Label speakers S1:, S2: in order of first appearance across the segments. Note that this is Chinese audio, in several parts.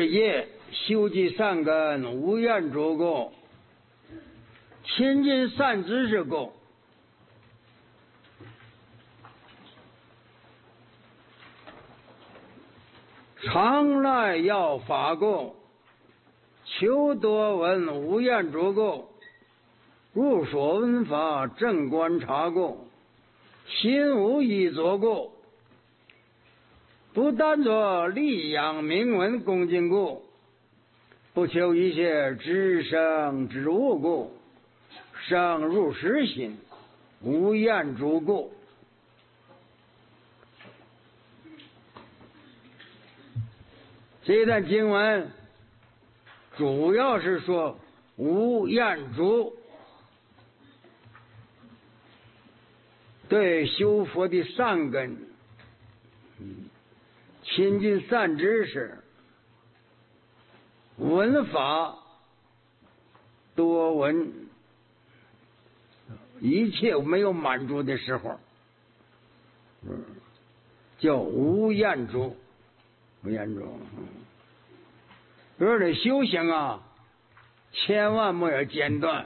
S1: 业修集善根，无厌诸垢，亲近善知识垢。常来要法垢，求多闻无厌诸垢，入所闻法正观察垢，心无一作垢，不但作利养名闻恭敬故，不求一切知生之物故，生入实心，无厌诸故。这段经文主要是说无厌诸对修佛的善根，亲近善知识，闻法多闻，一切没有满足的时候，叫无厌诸。无厌诸。这修行啊，千万不要间断。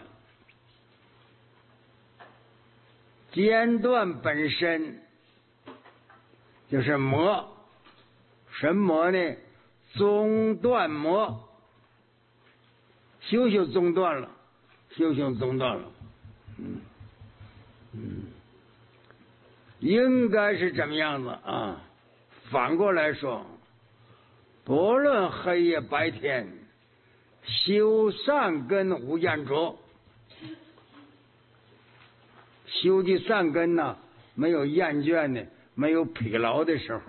S1: 间断本身就是魔，什么呢？中断魔。修行中断了，修行中断了。应该是怎么样子啊？反过来说，不论黑夜白天，修善根无厌诸。修的善根呢，没有厌倦的，没有疲劳的时候。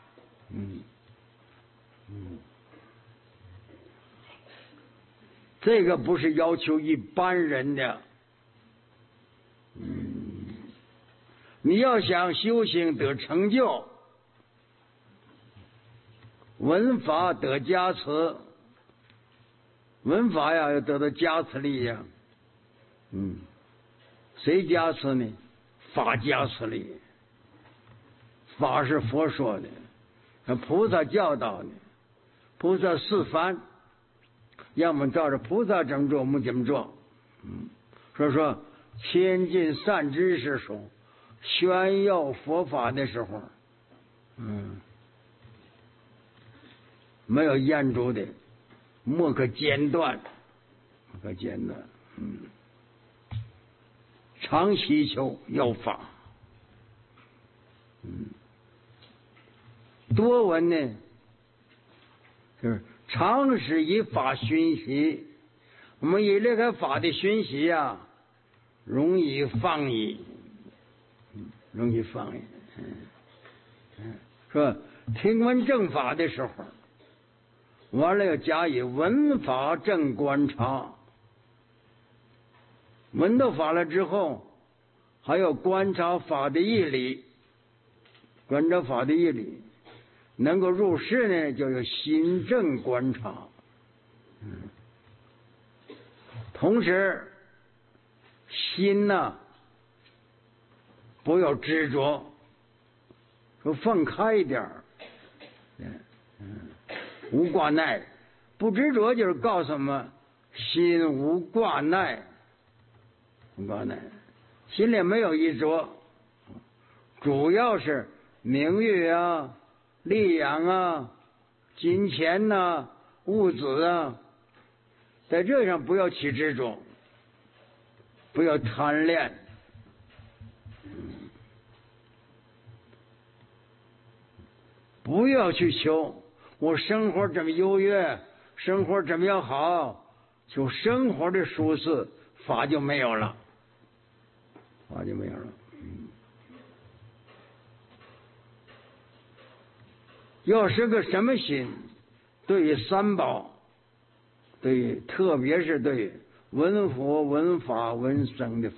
S1: 这个不是要求一般人的。你要想修行得成就，闻法得加持，闻法呀要得到加持力呀。谁加持呢？法加持力。法是佛说的，菩萨教导的，菩萨示范，让我们照着菩萨怎么做，我们怎么做。所以说，亲近善知识说，宣耀佛法的时候，没有厌诸的，莫可间断，莫可间断。常祈求要法。多闻呢，就是常时以法熏习。我们以这个法的熏习啊，容易放逸，容易放逸。说听闻正法的时候，完了要加以闻法正观察。闻到法了之后，还要观察法的义理，观察法的义理，能够入世呢，就有心正观察。同时，心呢，不要执着，说放开一点。无挂碍，不执着就是告诉我们心无挂碍。无挂碍，心里没有一着，主要是名誉啊、利养啊、金钱呐、物质啊，在这上不要起执着，不要贪恋。不要去求我生活怎么优越，生活怎么样好，就生活的舒适，法就没有了，法就没有了。要是个什么心，对于三宝，对，特别是对闻佛、闻法、闻僧的，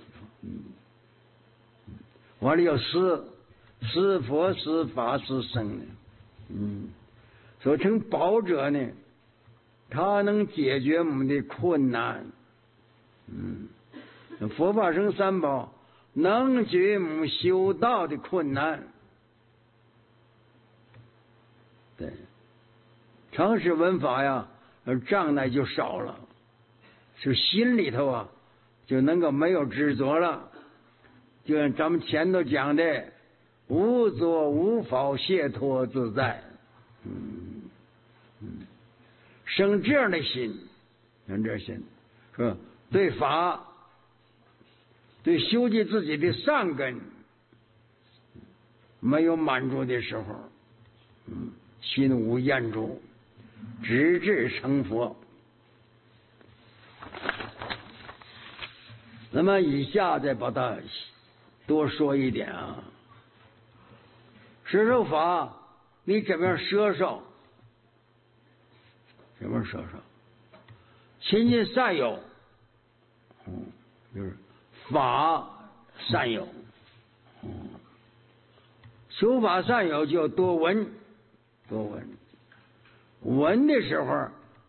S1: 完了要施佛、施法、施僧的。所称宝者呢，他能解决我们的困难。佛法僧三宝能解决我们修道的困难。对， 常识闻法呀，障碍就少了，是心里头啊就能够没有执着了。就像咱们前头讲的，无作无法，解脱自在。生这样的心，生这心，是吧？对法，对修习自己的善根，没有满足的时候，心无厌足，直至成佛。那么以下再把它多说一点啊。舍受法，你怎么样舍受？怎么舍受？亲近善友，就是法善友，修法善友就要多闻，多闻。闻的时候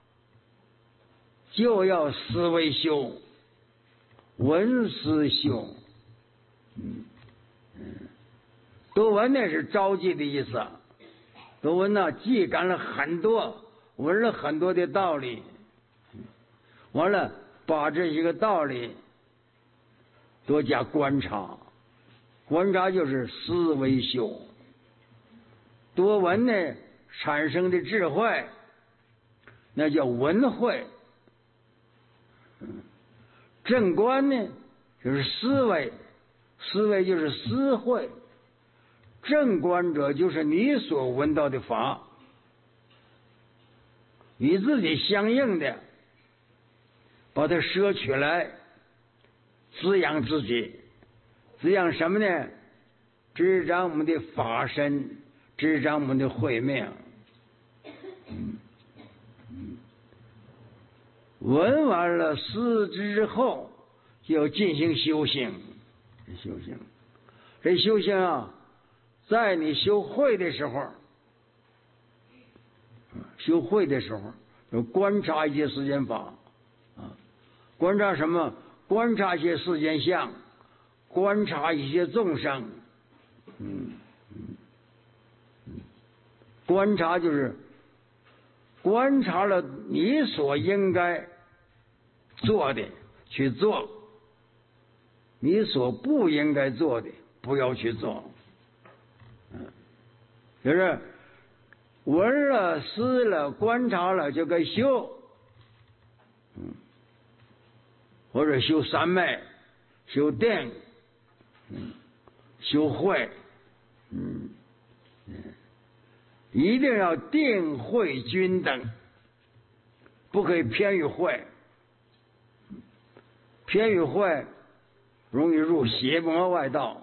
S1: 就要思维修，闻思修。多闻呢是着记的意思，多闻呢记感了很多，闻了很多的道理，完了把这些个道理多加观察，观察就是思维修。多闻呢产生的智慧，那叫闻慧。正观呢就是思维，思维就是思慧。正观者就是你所闻到的法，与自己相应的，把它摄取来，滋养自己。滋养什么呢？滋长我们的法身，滋长我们的慧命。闻完了思之后，就要进行修行。修行，这修行啊，在你修慧的时候，修慧的时候，要观察一些世间法啊，观察什么？观察一些世间相，观察一些众生。观察就是观察了你所应该做的去做，你所不应该做的不要去做。就是闻了思了观察了就该修，或者修三昧，修定，修慧，一定要定慧均等，不可以偏于慧，偏于慧容易入邪魔外道，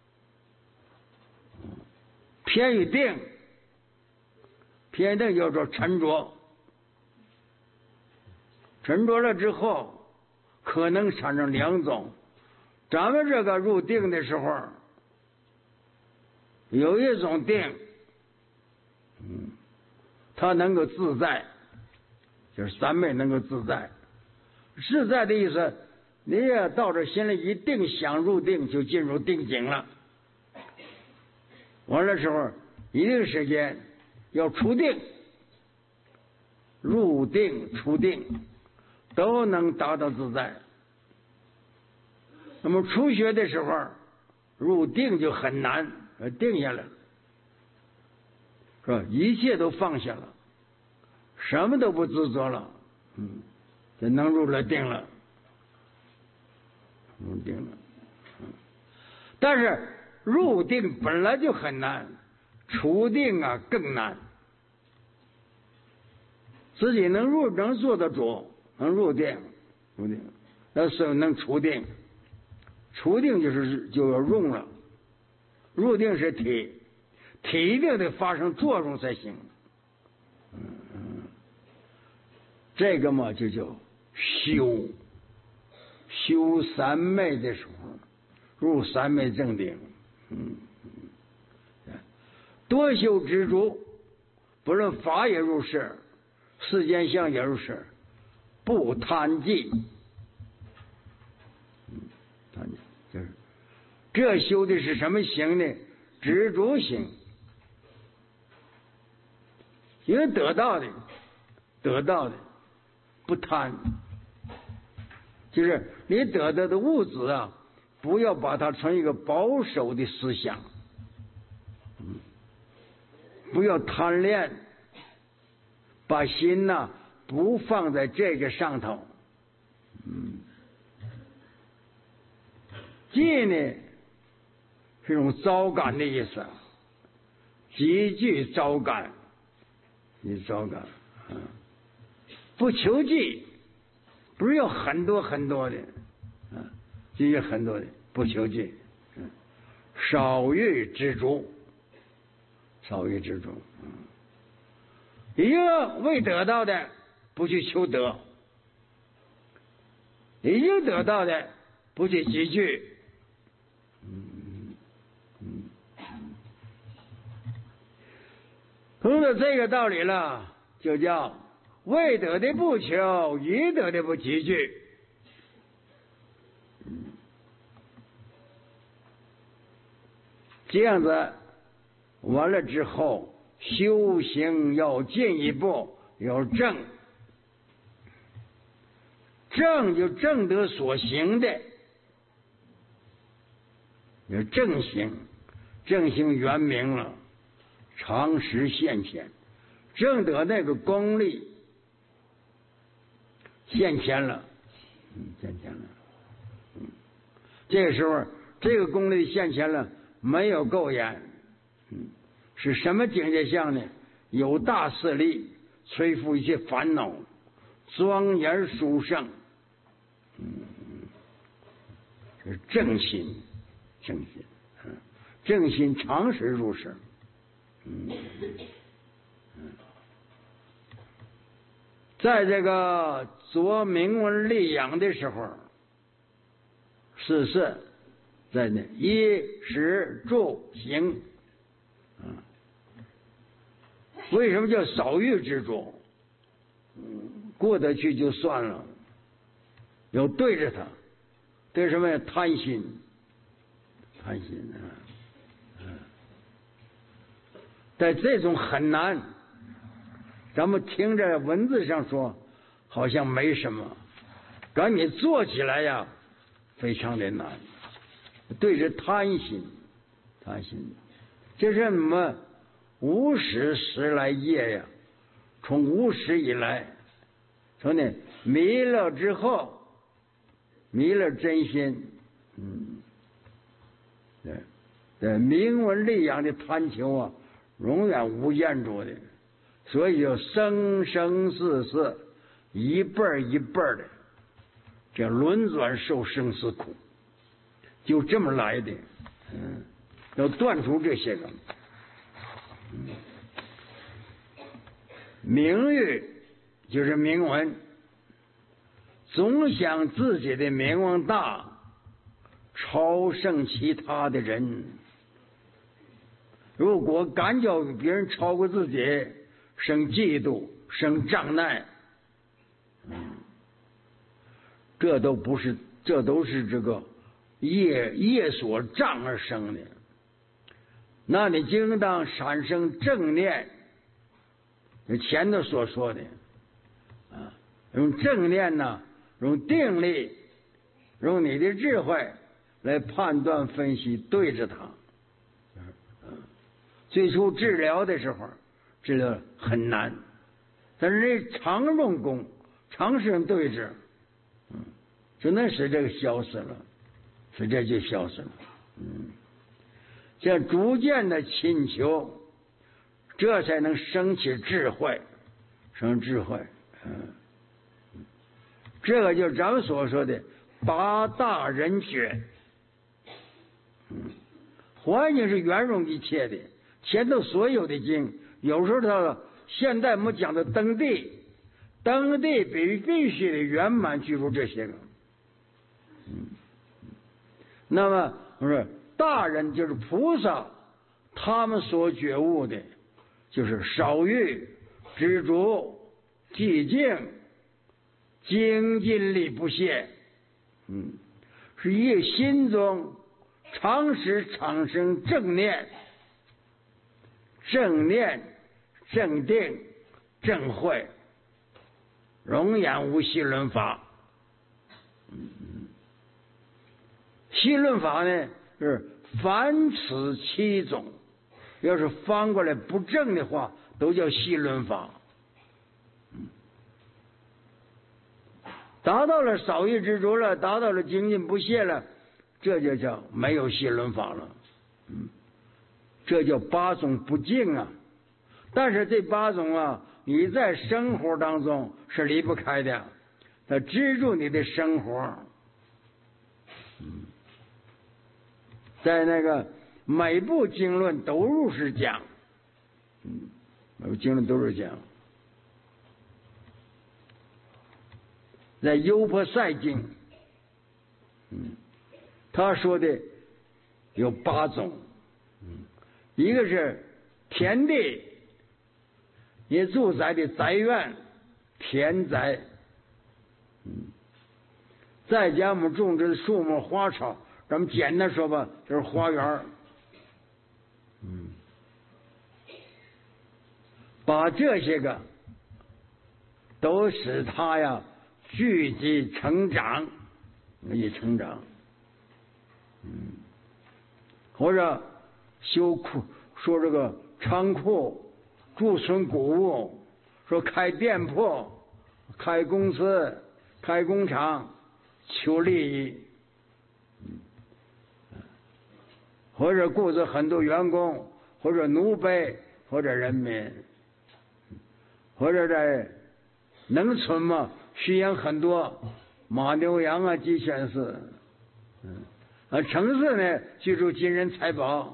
S1: 偏于定，偏于定叫做沉着，沉着了之后可能产生两种。咱们这个入定的时候，有一种定，它能够自在，就是三昧能够自在。自在的意思，你也到这心里一定想入定，就进入定境了。完了时候，一定时间要出定，入定出定都能达到自在。那么初学的时候，入定就很难，定下来了，是吧？一切都放下了，什么都不执着了，就能入了定了，入定了。但是入定本来就很难，出定啊更难。自己能做得住，能入定，那是能出定。出定就要用了，入定是体一定得发生作用才行。这个嘛就叫修三昧的时候，入三昧正定。多修知足，不论法也如是，世间相也如是，不贪忌。就是这修的是什么行呢？知足行， 因为得到的不贪，就是你得到的物质啊，不要把它成一个保守的思想，不要贪恋，把心呐不放在这个上头。忌呢是种糟感的意思，极具糟感，不求忌，不是有很多很多的，极具很多的，不求忌，少欲知足，一个未得到的不去求得，已经得到的不去积聚。通了这个道理了，就叫未得的不求，已得的不积聚。这样子完了之后，修行要进一步，要正就正得所行的，有正行圆明了，常识现前，正得那个功力现前了，这个时候这个功力现前了，没有垢眼，是什么境界相呢？有大势力，摧伏一切烦恼，庄严殊胜，是正心，正心常识入世。在这个做明文立养的时候，四事在那衣食住行，为什么叫少欲知足？过得去就算了，要对着它，对什么呀？贪心但这种很难，咱们听着文字上说好像没什么，赶紧做起来呀，非常的难。对着贪心，这是什么？无始时来业呀，从无始以来，从那迷了之后，迷了真心，对，明文立养的贪求啊，永远无厌住的，所以就生生世世一辈一辈的这轮转受生死苦，就这么来的。要断除这些个名誉，就是名闻，总想自己的名望大，超胜其他的人。如果敢叫别人超过自己，生嫉妒，生障碍，这都是这个业所障而生的。那你应当产生正念，前头所说的用正念呢，用定力，用你的智慧来判断分析，对着它。最初治疗的时候，治疗很难，但是这常用功，长时间对治，就能使这个消失了，使这就消失了。这逐渐的请求，这才能生起智慧，这个就是咱们所说的八大人觉。环境是圆融一切的，前头所有的经，有时候他现在我们讲的登地必须得圆满具足这些个。那么不是大人就是菩萨，他们所觉悟的就是少欲知足寂静精进力不懈，是以心中常时产生正念正定正慧，容颜无戏论法。戏论法呢是凡此七种，要是翻过来不正的话，都叫戏论法。达到了少欲知足了，达到了精进不懈了，这就叫没有戏论法了。这叫八种不净啊。但是这八种啊，你在生活当中是离不开的，它支柱你的生活。在那个每部经论都如是讲，每部经论都是讲。在优婆塞经，他说的有八种，一个是田地，你住宅的宅院，田宅，再加我们种植的树木花草，咱们简单说吧，就是花园。把这些个都使他呀聚集成长，一成长。或者修库，说这个仓库贮存谷物，说开店铺、开公司、开工厂，求利益，或者雇着很多员工，或者奴婢，或者人民，或者在农村嘛，驯养很多马牛羊啊、鸡犬豕。城市呢，居住金银财宝，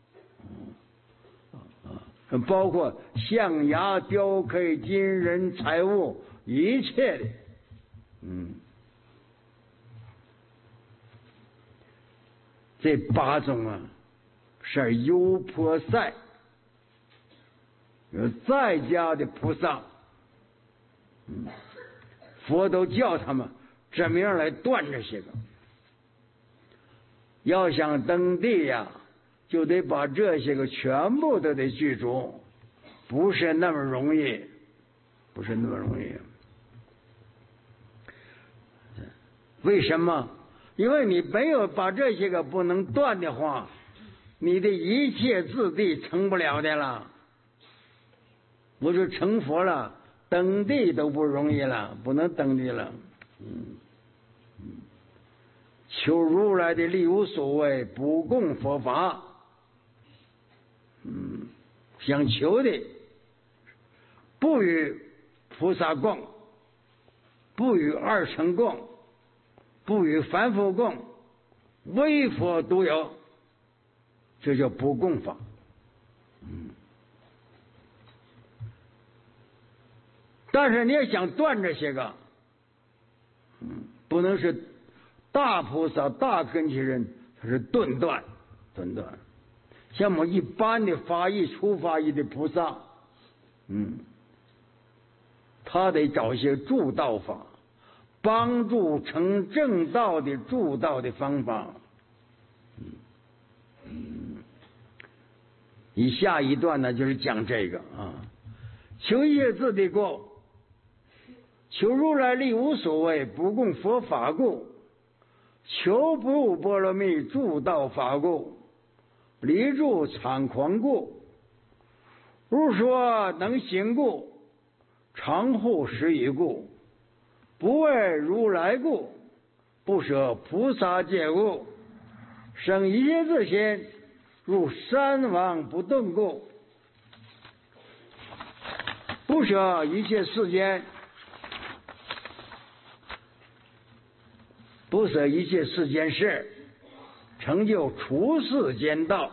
S1: 包括象牙、雕刻、金银财物，一切的，这八种啊，是优婆塞，有在家的菩萨，佛都叫他们怎么样来断这些个。要想登地呀，就得把这些个全部都得具足，不是那么容易，不是那么容易。为什么？因为你没有把这些个不能断的话，你的一切自地成不了的了。不是成佛了，登地都不容易了，不能登地了。求如来的力无所谓，不共佛法。想求的不与菩萨共，不与二乘共，不与凡夫共，唯佛独有，这叫不共法。但是你要想断这些个，不能是大菩萨、大根器人，他是顿断。像我们一般的发意、初发意的菩萨，他得找一些助道法，帮助成正道的助道的方法。以下一段呢，就是讲这个啊，求一切自地过，求如来力无所谓，不共佛法故。求不入波罗蜜，助道法故；离住场狂故。如说能行故，常护实已故。不为如来故，不舍菩萨戒故。生一切自心，入三王不动故。不舍一切世间，不舍一切世间事，成就处世间道。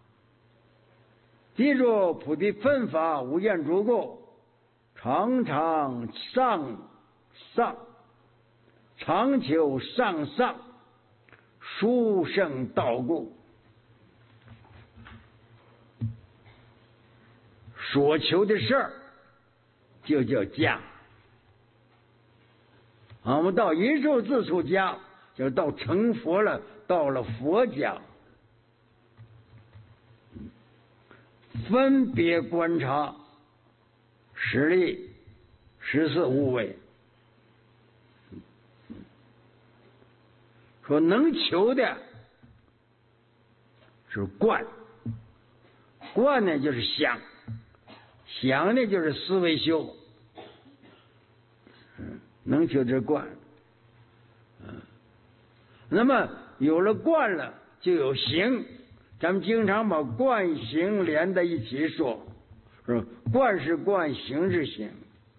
S1: 记住菩提分法无厌足故，常常上上，常求上上，殊胜道故。所求的事儿就叫家。我们到一处自处家，就是到成佛了，到了佛家。分别观察实力、实事无为。说能求的是观，观呢就是想，想呢就是思维修，能求这观。那么有了观了，就有行。咱们经常把观行连在一起说，是吧？观是观，行是行。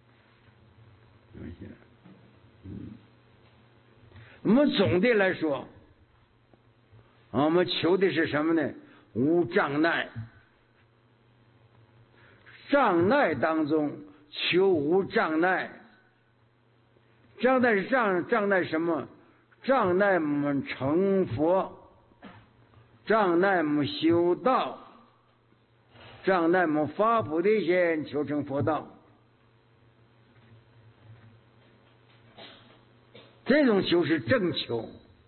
S1: 我们总的来说，我们求的是什么呢？无障碍。障碍当中求无障碍。障碍是障碍什么？障碍我们成佛，障碍我们修道，障碍我们发菩提心求成佛道。这种求是正求。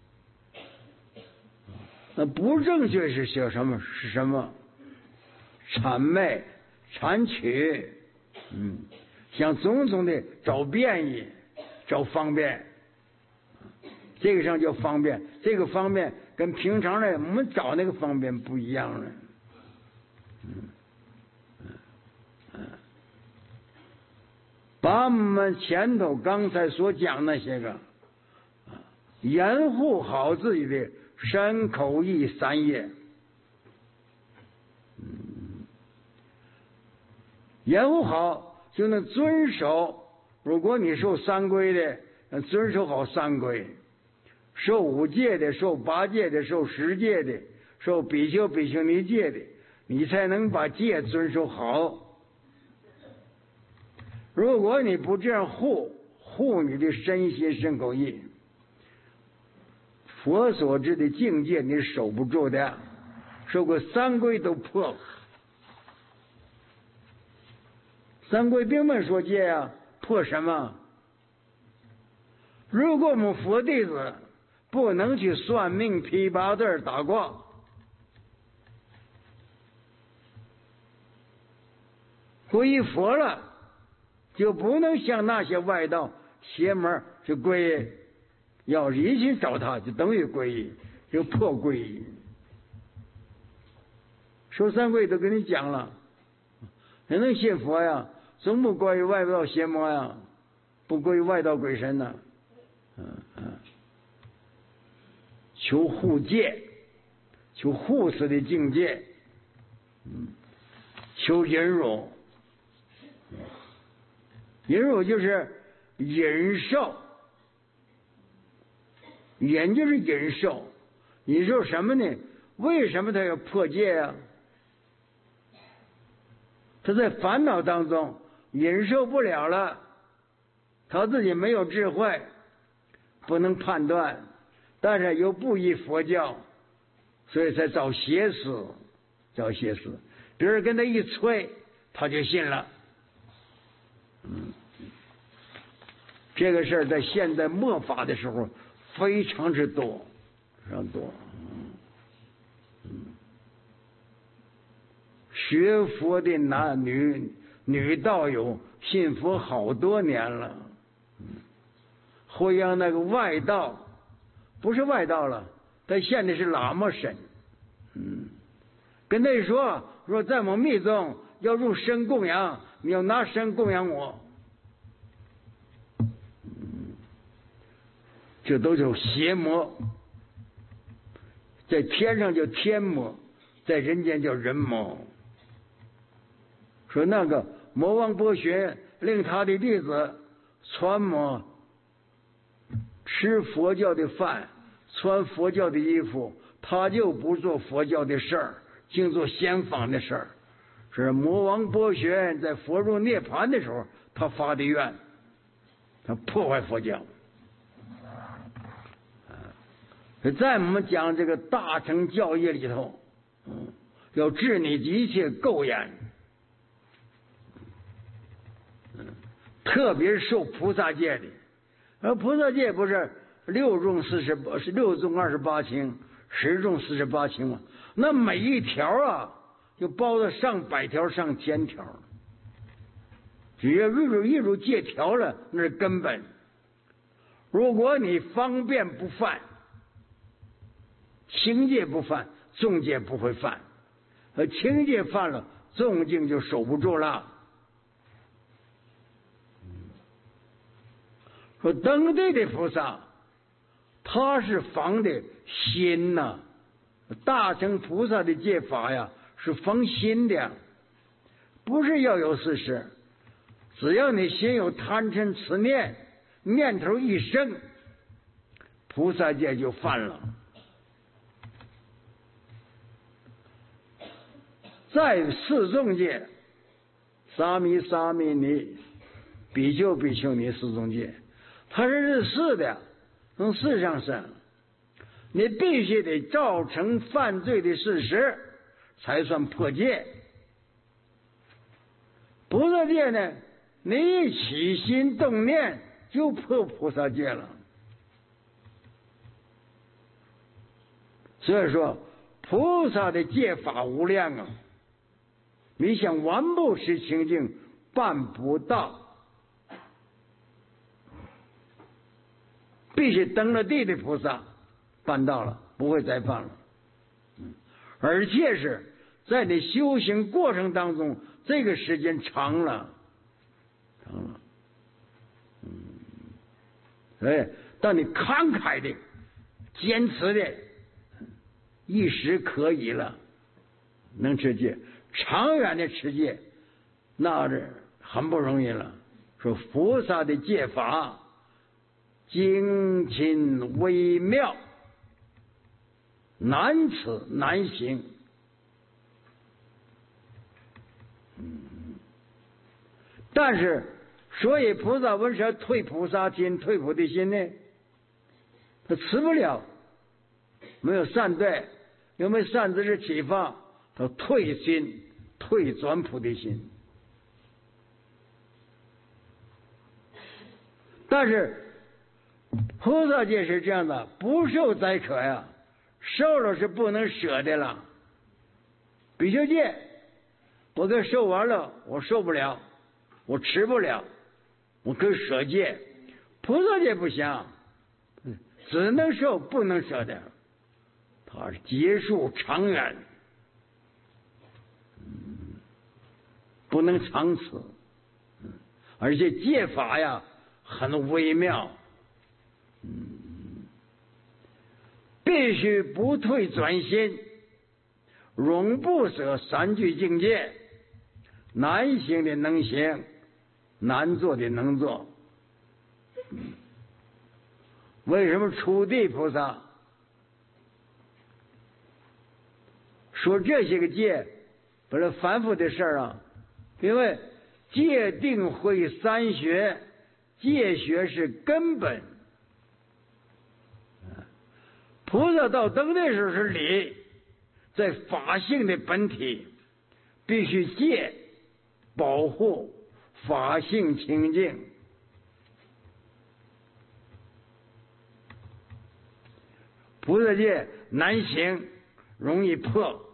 S1: 那不正确是叫什么？是什么？谄媚、谄取，想种种的找便宜、找方便。这个上叫方便，这个方便跟平常的我们找那个方便不一样了。把我们前头刚才所讲那些个，严护好自己的身口意三业。严护好就能遵守，如果你受三规的，遵守好三规。受五戒的，受八戒的，受十戒的，受比丘比丘尼戒的，你才能把戒遵守好。如果你不这样护你的身心身口意，佛所知的境界你守不住的，受过三规都破。三规并没说戒啊，破什么？如果我们佛弟子不能去算命、批八字、打卦，皈依佛了，就不能向那些外道邪门去皈依。要是一心找他，就等于皈依，就破皈依。受三规都跟你讲了，谁能信佛呀？总不归于外道邪魔呀，不归于外道鬼神呢。求护戒，求护持的境界，求忍辱。忍辱就是忍受，忍就是忍受。你说什么呢？为什么他要破戒啊？他在烦恼当中忍受不了了，他自己没有智慧，不能判断，但是又不依佛教，所以才找邪思，找邪思。别人跟他一催，他就信了。这个事儿在现代末法的时候非常之多，非常多。学佛的男女道友信佛好多年了，会让那个外道，不是外道了，他现在是喇嘛神，跟他说在我们密宗要入身供养，你要拿身供养我，这都是邪魔，在天上叫天魔，在人间叫人魔。说那个魔王伯学令他的弟子穿摸吃佛教的饭，穿佛教的衣服，他就不做佛教的事儿，净做仙法的事儿。是魔王伯学在佛入涅槃的时候，他发的愿，他破坏佛教。在我们讲这个大乘教义里头，要治你一切垢眼，特别是受菩萨戒的，而菩萨戒不是六种28情，10种48情吗？那每一条啊，就包了上百条、上千条， 只要一入戒条了，那是根本。如果你方便不犯，轻戒不犯，重戒不会犯；轻戒犯了，重戒就守不住了。说登对的菩萨，他是防的心呐、大乘菩萨的戒法呀，是防心的，不是要有事实。只要你心有贪嗔痴念，念头一生，菩萨戒就犯了。在四众戒，沙弥、沙弥尼、比丘、比丘尼四众戒，它是日事的，从事上生。你必须得造成犯罪的事实，才算破戒。菩萨戒呢，你一起心动念就破菩萨戒了。所以说，菩萨的戒法无量啊，你想完不持清净，办不到。必须登了地的菩萨办到了，不会再犯了。而且是在你修行过程当中，这个时间长了，当你慷慨的、坚持的，一时可以了，能持戒，长远的持戒，那是很不容易了。说菩萨的戒法精勤微妙，难持难行。但是，所以菩萨为什么退菩萨心、退菩提心呢？他持不了，没有善对，又没有善知识启发，他退心，退转菩提心。但是菩萨戒是这样的，不受宰可呀，受了是不能舍的了。比丘戒，我给受完了，我受不了，我吃不了，我可以舍戒。菩萨戒不行，只能受不能舍的，它是结束长远，不能长持。而且戒法呀很微妙，必须不退转心，永不舍三聚境界，难行的能行，难做的能做。为什么初地菩萨说这些个戒不是反复的事啊？因为戒定慧三学，戒学是根本。菩萨到登的时候是理，在法性的本体，必须戒保护法性清净。菩萨戒难行，容易破，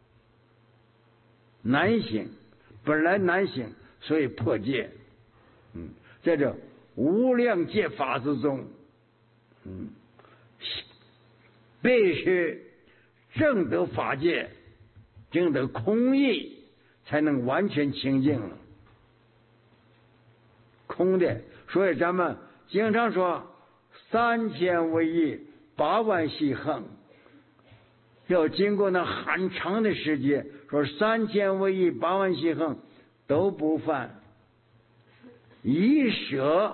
S1: 难行，本来难行，所以破戒。在这无量戒法之中，必须证得法界，证得空义，才能完全清净了。空的，所以咱们经常说3000为一，8万细横，要经过那很长的时间，说3000为一，8万细横都不犯，一舍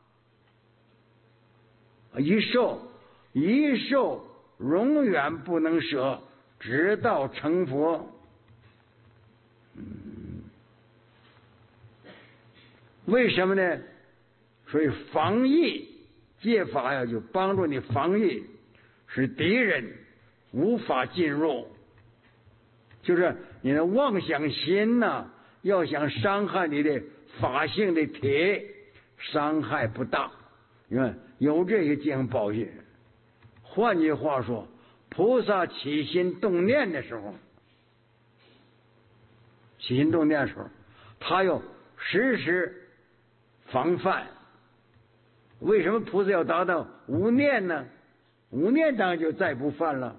S1: 一受，一受永远不能舍，直到成佛。为什么呢？所以防疫戒法呀，就帮助你防疫，使敌人无法进入。就是你的妄想心呐，要想伤害你的法性的体，伤害不大，因为有这些经保佑。换句话说，菩萨起心动念的时候，他要时时防范。为什么菩萨要达到无念呢？无念当然就再不犯了。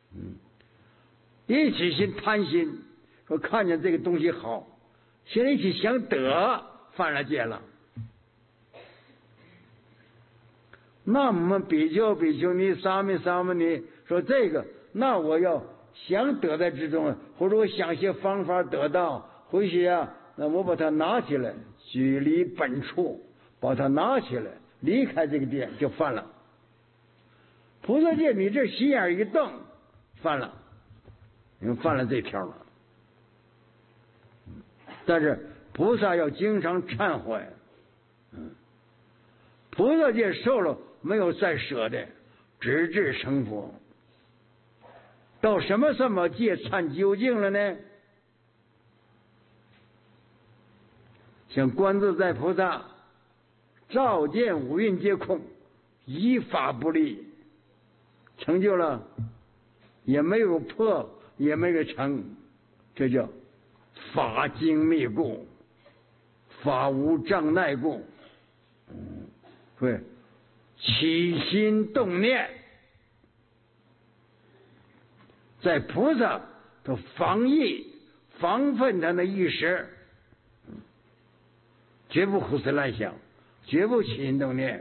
S1: 一起心贪心，说看见这个东西好，现在一起想得，犯了戒了。那我们比丘、比丘尼、沙弥、沙弥尼说这个，那我要想得在之中，或者我想些方法得到，回去啊，那我把它拿起来，距离本处，把它拿起来，离开这个店就犯了。菩萨戒你这心眼一瞪，犯了，你犯了这条了。但是菩萨要经常忏悔，菩萨戒受了没有再舍的，直至成佛。到什么时候戒忏究竟了呢？像观自在菩萨，照见五蕴皆空，一法不立，成就了，也没有破，也没有成，这叫法精密故，法无障碍故。对，起心动念，在菩萨的防疫防范他的意识，绝不胡思乱想，绝不起心动念。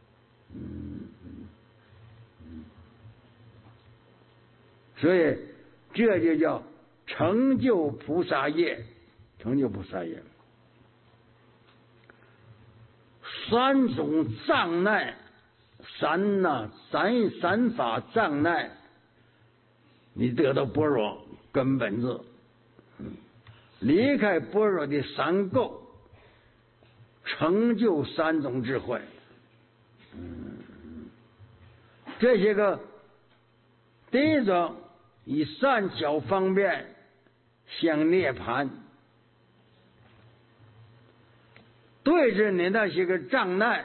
S1: 所以这就叫成就菩萨业，成就菩萨业。三种障碍，三法障碍，你得到般若根本智，离开般若的三垢，成就三种智慧。这些个，第一种以善巧方便向涅槃，对着你那些个障碍，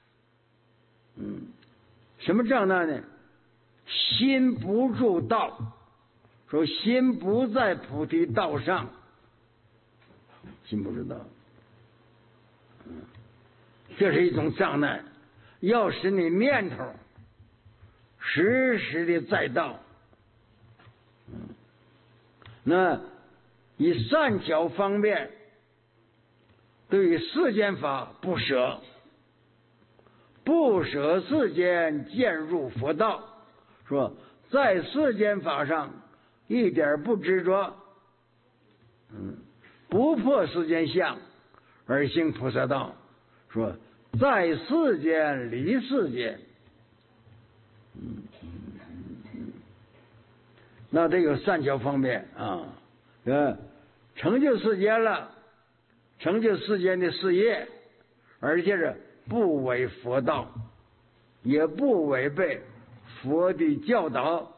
S1: 什么障碍呢？心不住道，说心不在菩提道上，心不知道，这是一种障碍，要使你念头时时的在道。那以善巧方便，对于世间法不舍，不舍世间渐入佛道，说在世间法上一点不执着，不破世间相而行菩萨道，说在世间离世间。那这个善巧方便啊，成就世间了，成就世间的事业，而且是不违佛道，也不违背佛的教导。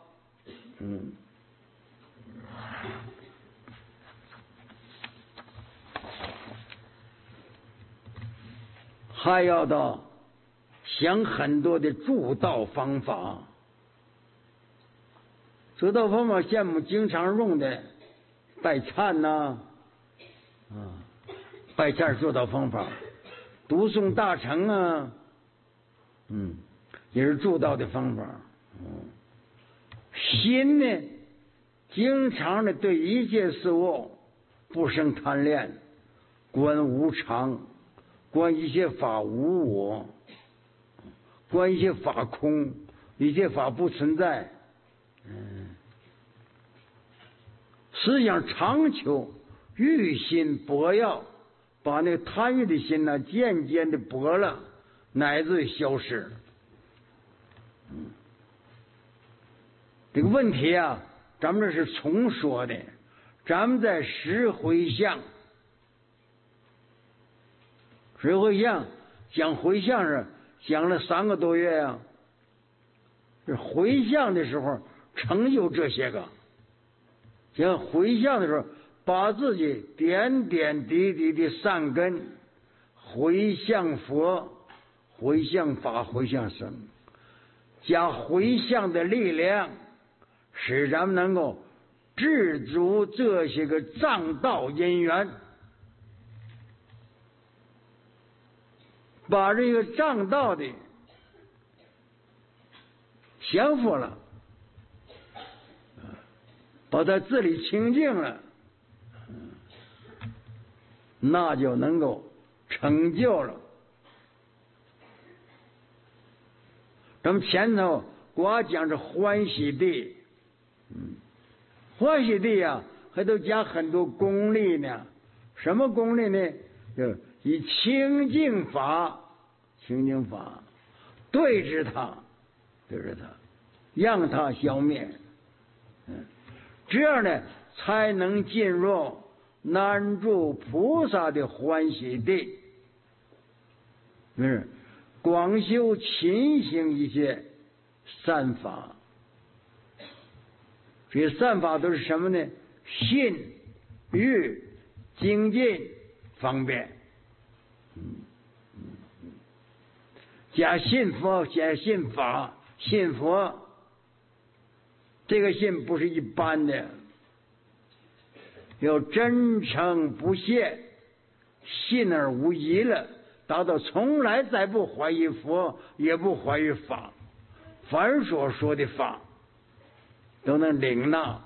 S1: 还要到想很多的助道方法。助道方法像我们经常用的拜忏呐，拜忏助道方法，读诵大乘啊，也是助道的方法。心呢，经常的对一切事物不生贪恋，观无常，观一切法无我，观一切法空，一切法不存在。思想长久，欲心薄要，把那个贪欲的心呢，渐渐的薄了，乃至消失。这个问题啊，咱们这是重说的，咱们在十回向，十回向讲回向是讲了3个多月啊，是回向的时候成就这些个。讲回向的时候，把自己点点滴滴的善根回向佛、回向法、回向僧，加回向的力量，使咱们能够制足这些个障道因缘。 把这个障道的降服了，把他自理清净了，那就能够成就了。咱们前头光讲是欢喜地，欢喜地呀，还都讲很多功力呢。什么功力呢？就以清净法对治它，让它消灭。这样呢，才能进入南住菩萨的欢喜地。广修勤行一些善法，这些善法都是什么呢？信、欲、精进、方便。加信佛，加信法，信佛。这个信不是一般的，要真诚不懈，信而无疑了，达到从来再不怀疑佛，也不怀疑法，凡所说的法都能领纳。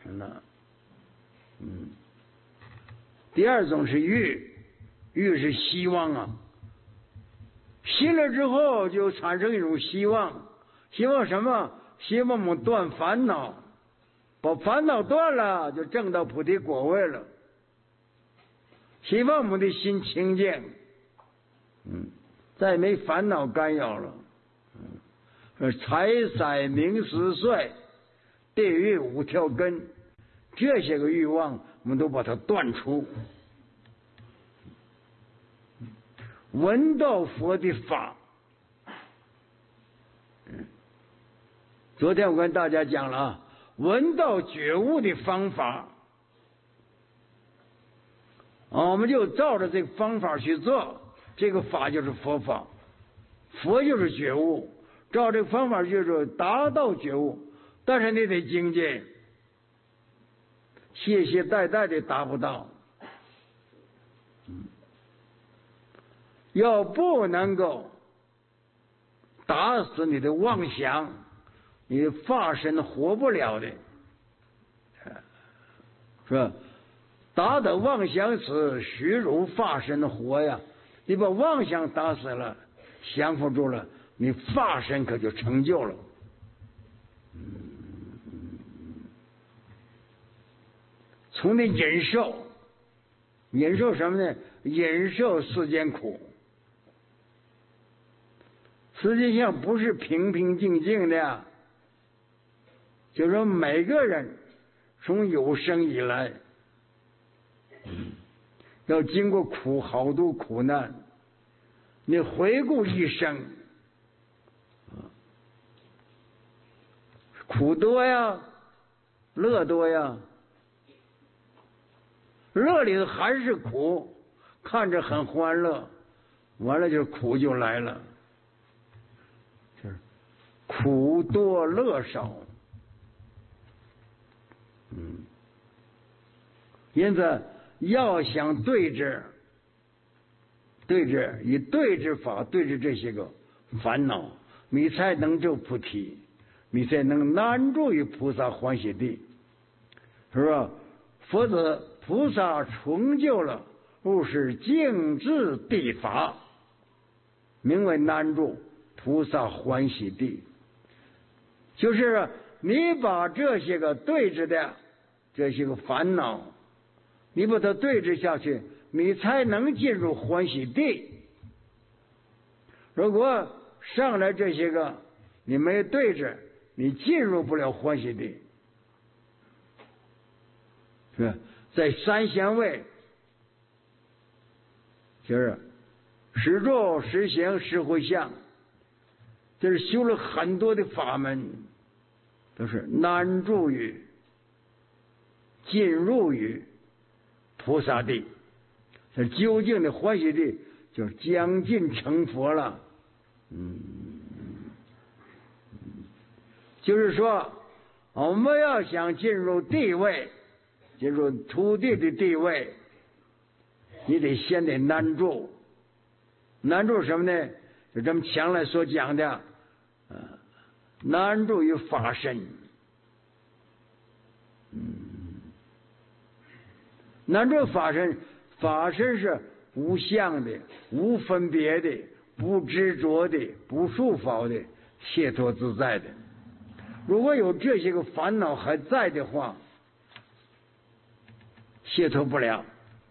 S1: 第二种是欲，欲是希望啊，信了之后就产生一种希望，希望什么？希望我们断烦恼，把烦恼断了，就证到菩提果位了。希望我们的心清净，再没烦恼干扰了。财色名食睡，地狱五条根，这些个欲望我们都把它断除。闻到佛的法，昨天我跟大家讲了啊，闻到觉悟的方法，我们就照着这个方法去做，这个法就是佛法，佛就是觉悟，照这个方法就是达到觉悟，但是你得精进，懈懈怠怠的达不到。要不能够打死你的妄想，你的法身活不了的，是吧？打得妄想死，虚如法身活呀！你把妄想打死了，降服住了，你法身可就成就了。从那忍受，忍受什么呢？忍受世间苦。世界上不是平平静静的，就说每个人从有生以来，要经过好多苦难。你回顾一生，苦多呀，乐多呀。乐里头还是苦，看着很欢乐，完了就苦就来了。苦多乐少，因此要想对治以对治法对治这些个烦恼，你才能证菩提，你才能难住于菩萨欢喜地，是吧？否则菩萨成就了入是净智地法，名为难住菩萨欢喜地。就是你把这些个对治的这些个烦恼，你把它对治下去，你才能进入欢喜地。如果上来这些个你没有对治，你进入不了欢喜地。是吧？在三贤位，就是实住实行实回向，就是修了很多的法门，都是难住于进入于菩萨地。这究竟的欢喜地就是将近成佛了。就是说我们要想进入地位，进入土地的地位，你得先得难住难住什么呢？就咱们将来所讲的，难住于法身。难住法身，法身是无相的、无分别的、不执着的、不束缚的、解脱自在的。如果有这些个烦恼还在的话，解脱不了，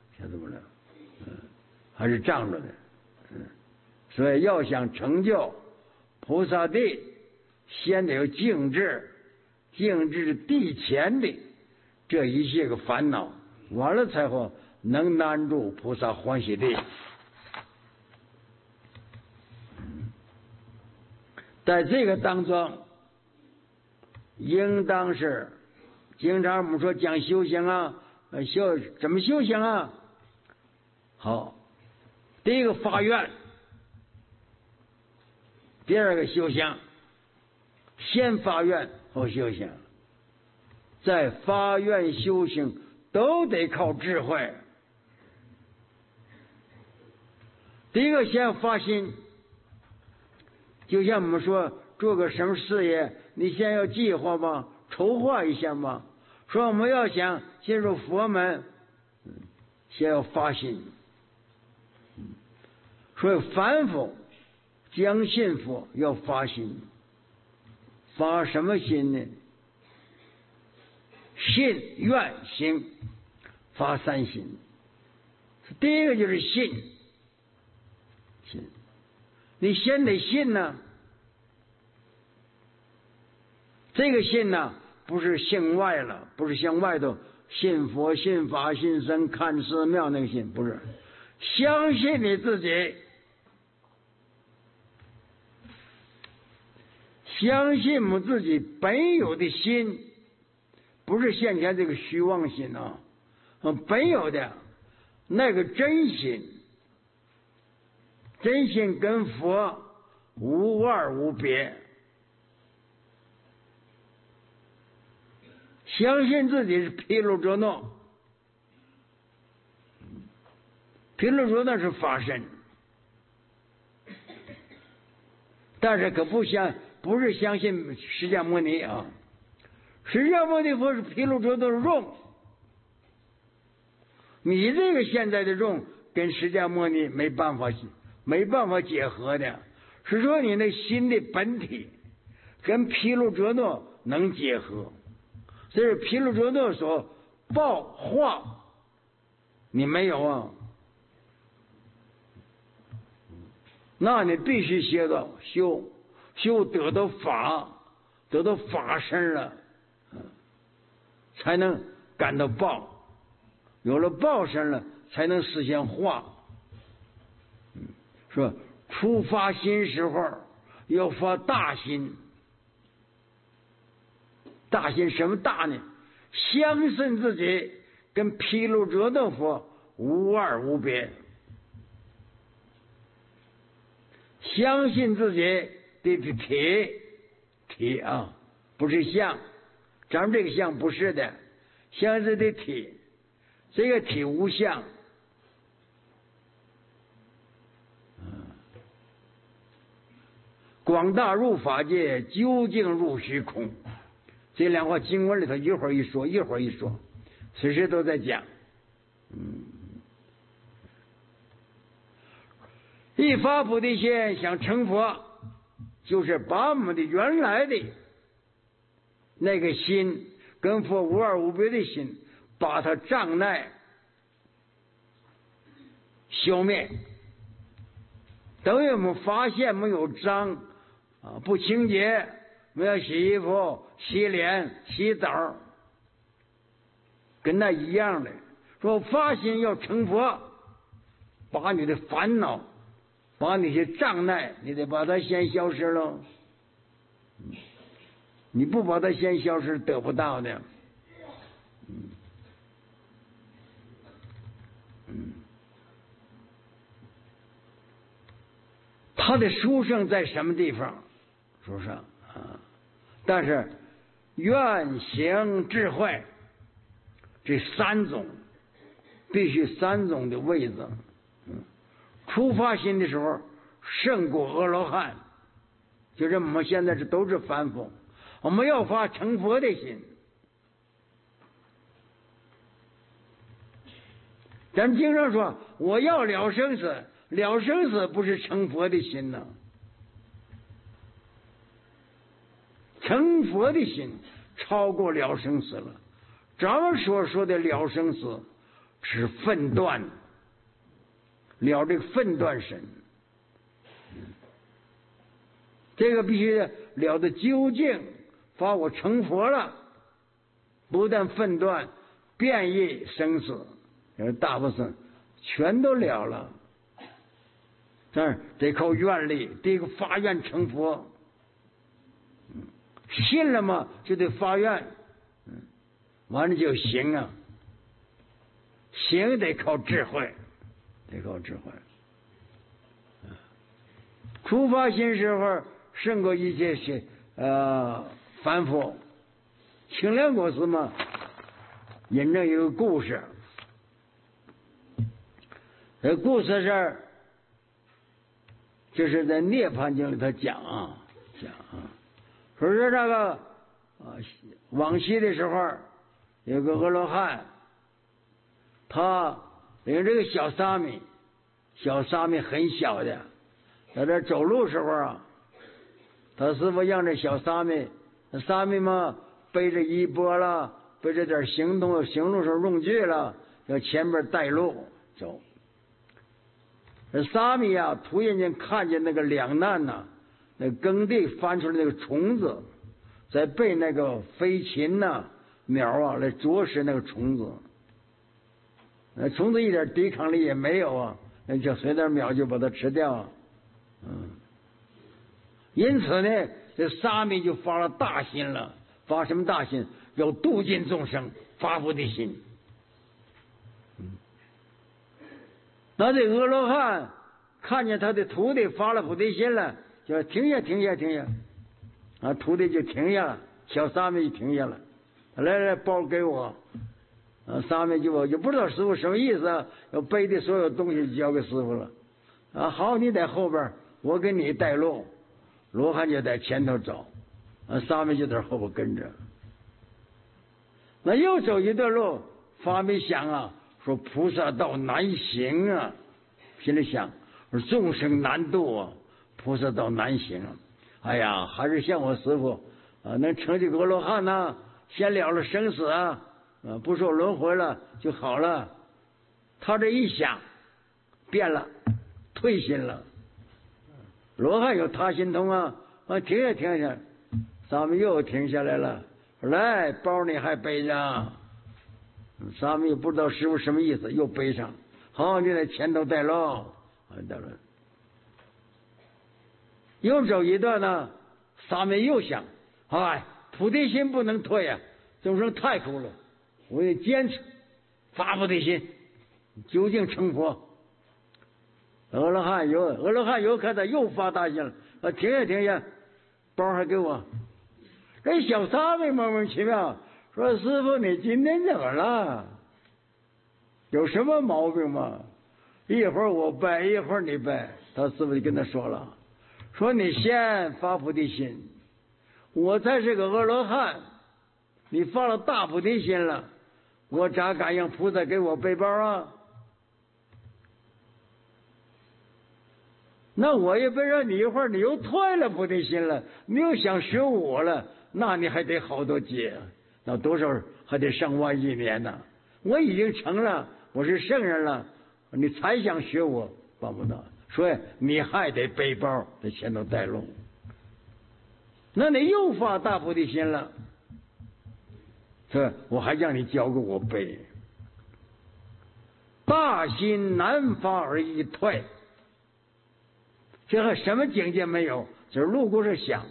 S1: 还是障着的。所以要想成就菩萨地，先得有静治，静治地前的这一些个烦恼，完了才会能难住菩萨欢喜地。在这个当中，应当是经常我们说讲修行啊，怎么修行啊？好，第一个发愿，第二个修行，先发愿后修行。在发愿修行都得靠智慧。第一个先发心，就像我们说做个什么事业，你先要计划吧，筹划一下吧。说我们要想进入佛门，先要发心。所以凡夫将信佛要发心，发什么心呢？信愿行，发三心。第一个就是信，你先得信呢。这个信呢，不是向外了，不是向外头信佛、信法、信僧、看寺庙那个信，不是，相信你自己，相信我们自己本有的心。不是现前这个虚妄心啊，本有的那个真心，真心跟佛无二无别，相信自己是毗卢遮那，毗卢遮那是法身，但是可不是相信释迦牟尼啊。释迦牟尼佛是毗卢遮那的肉，你这个现在的肉跟释迦牟尼没办法结合的，是说你那心的本体跟毗卢遮那能结合，这是毗卢遮那所报化，你没有啊？那你必须修得到法身了。才能感到报，有了报身了，才能实现化。说初发心时候要发大心，大心什么大呢？相信自己跟毗卢遮那佛无二无别，相信自己的体啊，不是相。咱们这个相不是的，相是的体，这个体无相。广大入法界，究竟入虚空。这两话经文里头一会儿一说，随时都在讲。一发菩提心想成佛，就是把我们的原来的那个心跟佛无二无别的心，把它障碍消灭。等于我们发现没有脏不清洁，没有洗衣服、洗脸、洗澡，跟那一样的。说发心要成佛，把你的烦恼，把那些障碍，你得把它先消失了。你不把它先消失，得不到的。他的殊胜在什么地方？殊胜啊！但是愿行智慧这三种，必须三种的位置。 出发心的时候胜过阿罗汉，就是我们现在都是凡夫，我们要发成佛的心。咱经常说我要了生死，了生死不是成佛的心呢。成佛的心超过了生死了。咱们说的了生死是分段，了这个分段身，这个必须了得究竟，把我成佛了，不但分段变异生死，大部分全都了了。但是得靠愿力，得发愿成佛。信了嘛，就得发愿，完了就行啊。行得靠智慧，得靠智慧。出发心时候胜过一切凡夫。清凉国师嘛，引证一个故事。这故事是就是在《涅槃经》里头讲啊。说是这个往昔的时候，有个阿罗汉，他领这个小沙弥很小的，在这走路时候啊，他师父让这小沙弥嘛背着衣钵了，背着点行路上用具了，要前面带路走。这沙弥啊，突然间看见那个两难呐，那耕地翻出来那个虫子，在被那个飞禽呐、鸟啊来啄食那个虫子，那虫子一点抵抗力也没有啊，那就随便秒就把它吃掉。因此呢，这沙弥就发了大心了。发什么大心？要度尽众生，发菩提心。那这阿罗汉看见他的徒弟发了菩提心了，就停下，啊，徒弟就停下了，小沙弥就停下了，来包给我。沙弥就不知道师傅什么意思啊，要背的所有东西交给师傅了。啊，好，你在后边，我给你带路。罗汉就在前头走，沙弥就在后边跟着。那又走一段路，沙弥想啊，说菩萨道难行啊，心里想，说众生难度啊，菩萨道难行啊。哎呀，还是像我师傅啊，能成就阿罗汉呐，先了了生死啊，不受轮回了就好了。他这一想，变了，退心了。罗汉有他心通啊，停下，沙弥又停下来了。来，包你还背着。沙弥不知道师傅什么意思，又背上。好，你在前头带路，带路。又走一段呢，沙弥又想，哎，菩提心不能退啊，众生太苦了，我得坚持发菩提心，究竟成佛。阿罗汉有看他又发大心了，停下，包还给我。这小沙弥莫名其妙说：“师傅，你今天怎么了？有什么毛病吗？一会儿我背，一会儿你背。”他师傅就跟他说了，说你先发菩提心，我才是个阿罗汉，你发了大菩提心了，我咋敢让菩萨给我背包啊？那我也别让你一会儿你又退了菩提心了，你又想学我了，那你还得好多劫，那多少还得上万亿年呢。我已经成了，我是圣人了，你才想学我，办不到。所以你还得背包在前头带路。那你又发大菩提心了，这我还让你教给我背。大心难发而易退。这还什么境界没有？就是路过是想。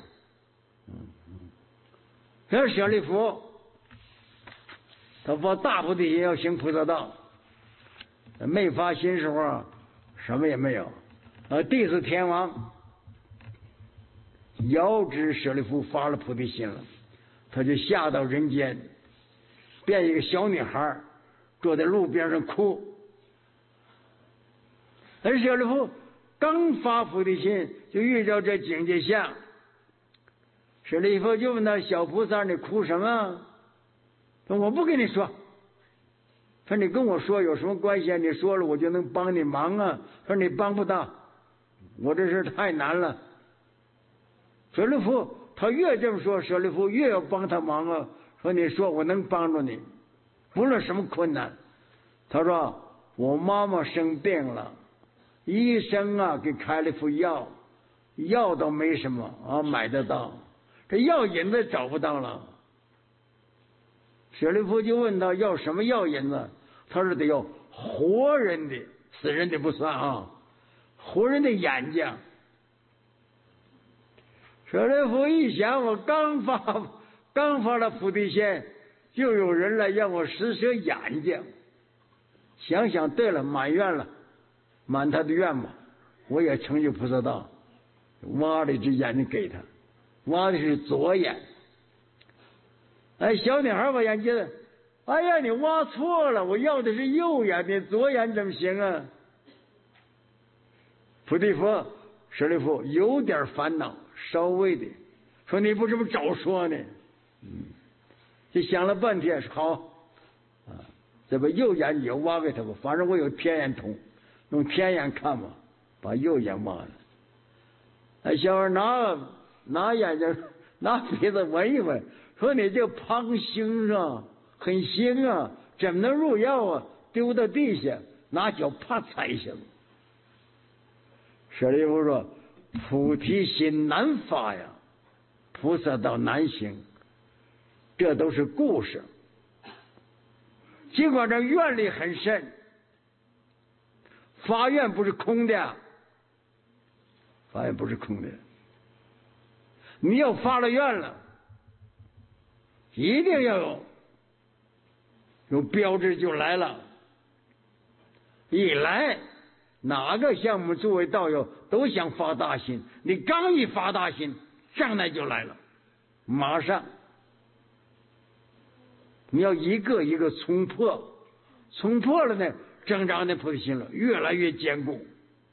S1: 这舍利弗，他发大菩提心要行菩萨道，没发心时候什么也没有。地释天王遥知舍利弗发了菩提心了，他就下到人间，变一个小女孩，坐在路边上哭。 而舍利弗刚发菩提心，就遇到这境界相。舍利弗就问他：小菩萨，你哭什么？说我不跟你说。说你跟我说有什么关系啊？你说了我就能帮你忙啊。说你帮不到，我这事太难了。舍利弗他越这么说，舍利弗越要帮他忙啊。说你说我能帮助你，不论什么困难。他说我妈妈生病了，医生啊给开了副药，药倒没什么啊，买得到，这药引子找不到了。舍利弗就问他要什么药引子，他说得要活人的，死人的不算啊，活人的眼睛。舍利弗一想，我刚发了菩提心，就有人来让我施舍眼睛。想想对了，满愿了，满他的愿吧，我也成就菩萨道。挖了一只眼睛给他，挖的是左眼。哎，小女孩把眼睛，哎呀，你挖错了，我要的是右眼，你左眼怎么行啊？菩提佛舍利弗有点烦恼，稍微的说你不这么早说呢？就想了半天，好啊，再把右眼也挖给他吧，反正我有天眼通，用天眼看吧，把右眼挖了。哎，小孩拿眼睛拿鼻子闻一闻，说你这旁腥啊，很腥啊，怎么能入药啊？丢到地下，拿脚啪踩一下子。舍利弗说：菩提心难发呀，菩萨道难行，这都是故事。尽管这愿力很深，发愿不是空的，发愿不是空的。你要发了愿了，一定要有标志就来了。一来，哪个项目作为道友都想发大心，你刚一发大心，障碍就来了，马上你要一个一个冲破，冲破了呢，增长的菩提心了，越来越坚固。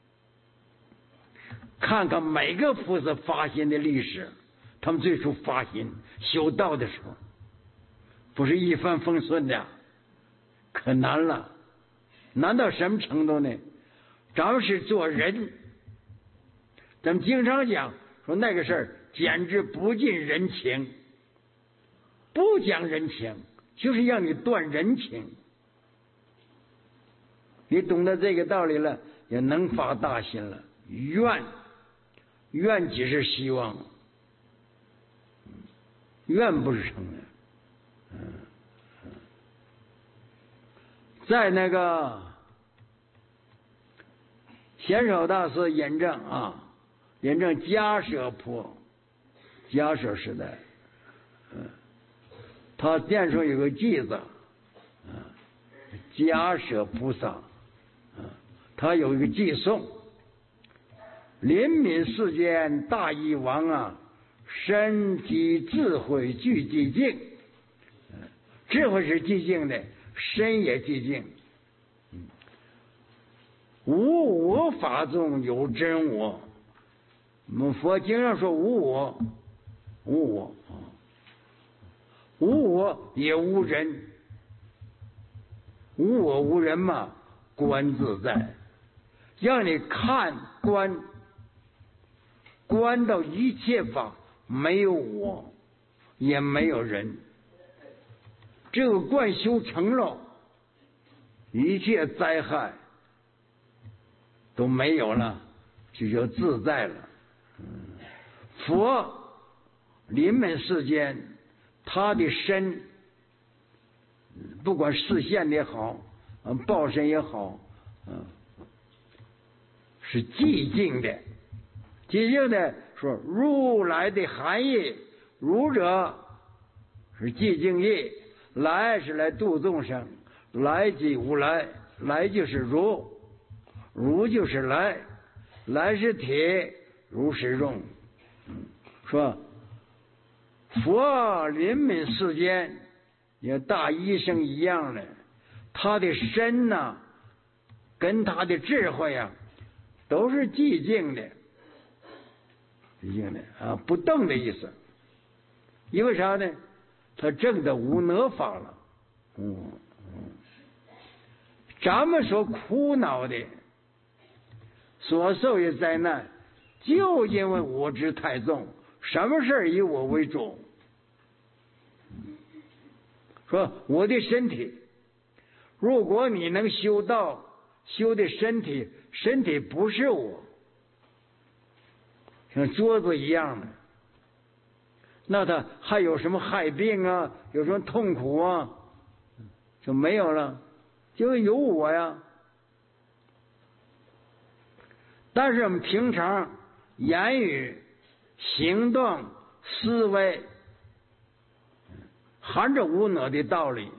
S1: 看看每个菩萨发心的历史，他们最初发心修道的时候，不是一帆风顺的，可难了。难到什么程度呢？咱们是做人，咱们经常讲说那个事儿简直不近人情，不讲人情，就是让你断人情。你懂得这个道理了，也能发大心了。愿即是希望，愿不是成的。在那个贤首大师引证迦舍婆，迦舍时代，他殿上有个偈子，迦舍菩萨，他有一个偈颂：临悯世间大义王啊，身体智慧俱寂静。智慧是寂静的，身也寂静。无我法中有真我。我们佛经上说无我，无我，无我也无人，无我无人嘛，观自在，让你看观到一切法没有我，也没有人。这个观修成了，一切灾害都没有了，就叫自在了。佛临门世间，他的身不管视线也好，报身也好，是寂静的。寂静的说如来的含义，如者是寂静义，来是来度众生，来即无来，来就是如，如就是来，来是铁，如是用。说佛临悯世间，也大医生一样的，他的身呢，跟他的智慧啊， 都是寂静的，寂静的啊，不动的意思。因为啥呢？他证得无我法了。咱们所苦恼的、所受的灾难，就因为我执太重，什么事以我为主。说我的身体，如果你能修道，修的身体不是我，像桌子一样的，那他还有什么害病啊？有什么痛苦啊？就没有了，就有我呀。但是我们平常言语、行动、思维，含着无我的道理。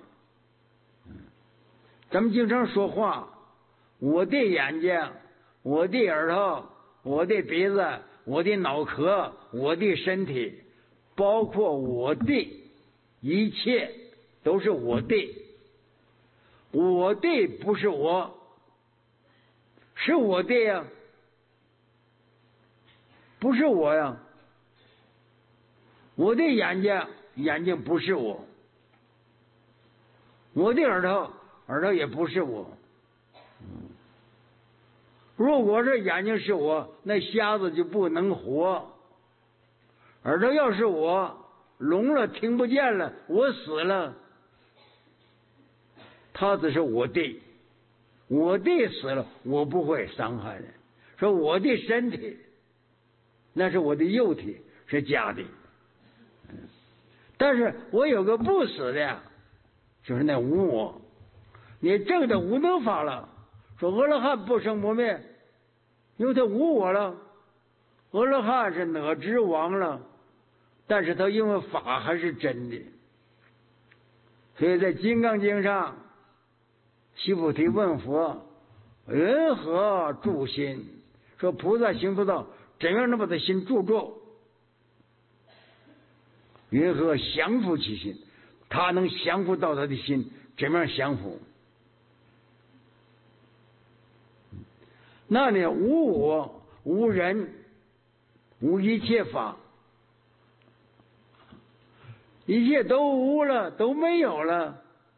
S1: 咱们经常说话，我的眼睛，我的耳朵，我的鼻子，我的脑壳，我的身体，包括我的一切都是我的。我的不是我，是我的呀，不是我呀。我的眼睛不是我，我的耳朵也不是我。如果这眼睛是我，那瞎子就不能活；耳朵要是我，聋了听不见了，我死了，他只是我的，我的死了，我不会伤害的。说我的身体，那是我的肉体，是假的。但是我有个不死的呀，就是那无我。你证得无我法了，说阿罗汉不生不灭，因为他无我了。阿罗汉是哪知亡了，但是他因为法还是真的。所以在《金刚经》上，须菩提问佛：云何住心？说菩萨行菩萨，怎样能把他心住住？云何降伏其心？他能降伏到他的心，怎么样降伏？那你无我、无人、无一切法，一切都无了，都没有了。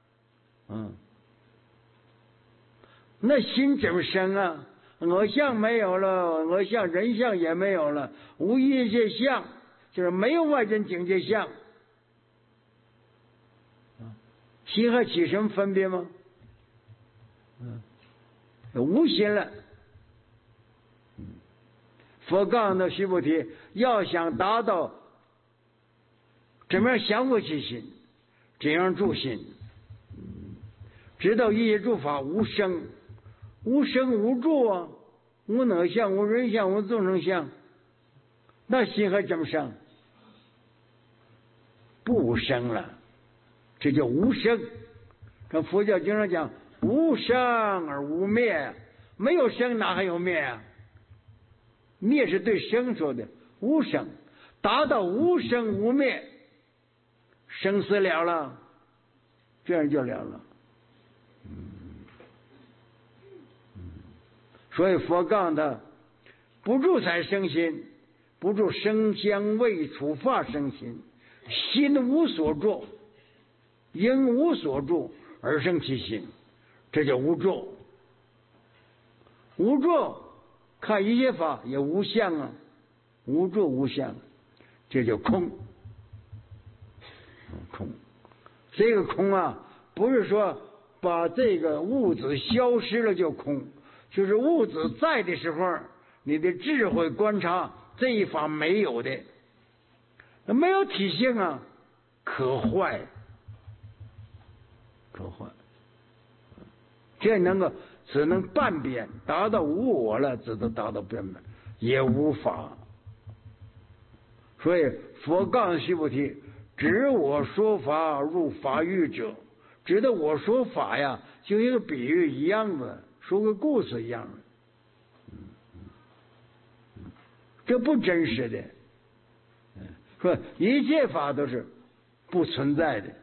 S1: 那心怎么生啊？我相没有了，我相人相也没有了，无一切相，就是没有外境境界相。心还起什么分别吗？无心了。佛告诉须菩提，要想达到怎么样降伏其心，怎样住心，知道一切诸法无生，无生无住啊，无我相，无人相，无众生相，那心还怎么生？不生了，这叫无生。这佛教经常讲无生而无灭，没有生哪还有灭啊？灭是对生说的，无生，达到无生无灭，生死了了，这样就了了。所以佛告诉他，不住才生心，不住声香味触法生心，心无所住，因无所住而生其心，这叫无住。无住看一切法也无相啊，无住无相，这叫空。空，这个空啊，不是说把这个物质消失了就空，就是物质在的时候，你的智慧观察这一法没有的，没有体性啊，可坏，可坏。这能够只能半边达到无我了，只能达到半边，也无法。所以佛告诉须菩提，指我说法入法语者，指的我说法呀，就一个比喻一样的，说个故事一样的，这不真实的。说一切法都是不存在的，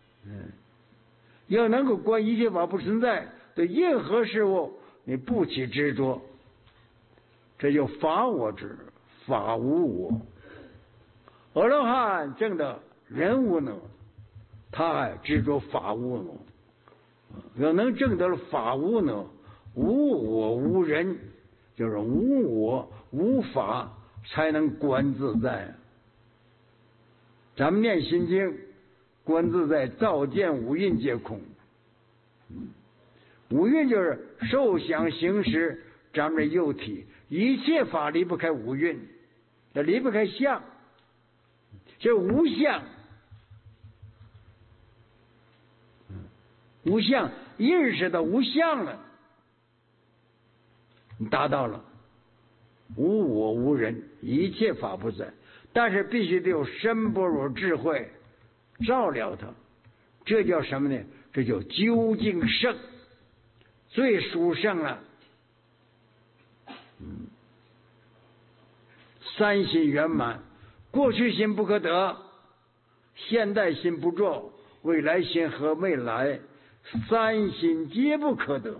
S1: 要能够观一切法不存在，对任何事物你不起执着， 这就法我执，法无我。阿罗汉证的人无我，他还执着法无我。要能证得了法无我，无我无人，就是无我无法，才能观自在。咱们念心经，观自在，照见五蕴皆空。五蕴就是受想行识，咱们的幼体，一切法离不开五蕴，它离不开相，这无相。无相，认识到无相了，你达到了无我无人，一切法不在。但是必须得有深般若智慧照料它，这叫什么呢？这叫究竟圣，最殊胜了。三心圆满，过去心不可得，现在心不着，未来心和未来，三心皆不可得。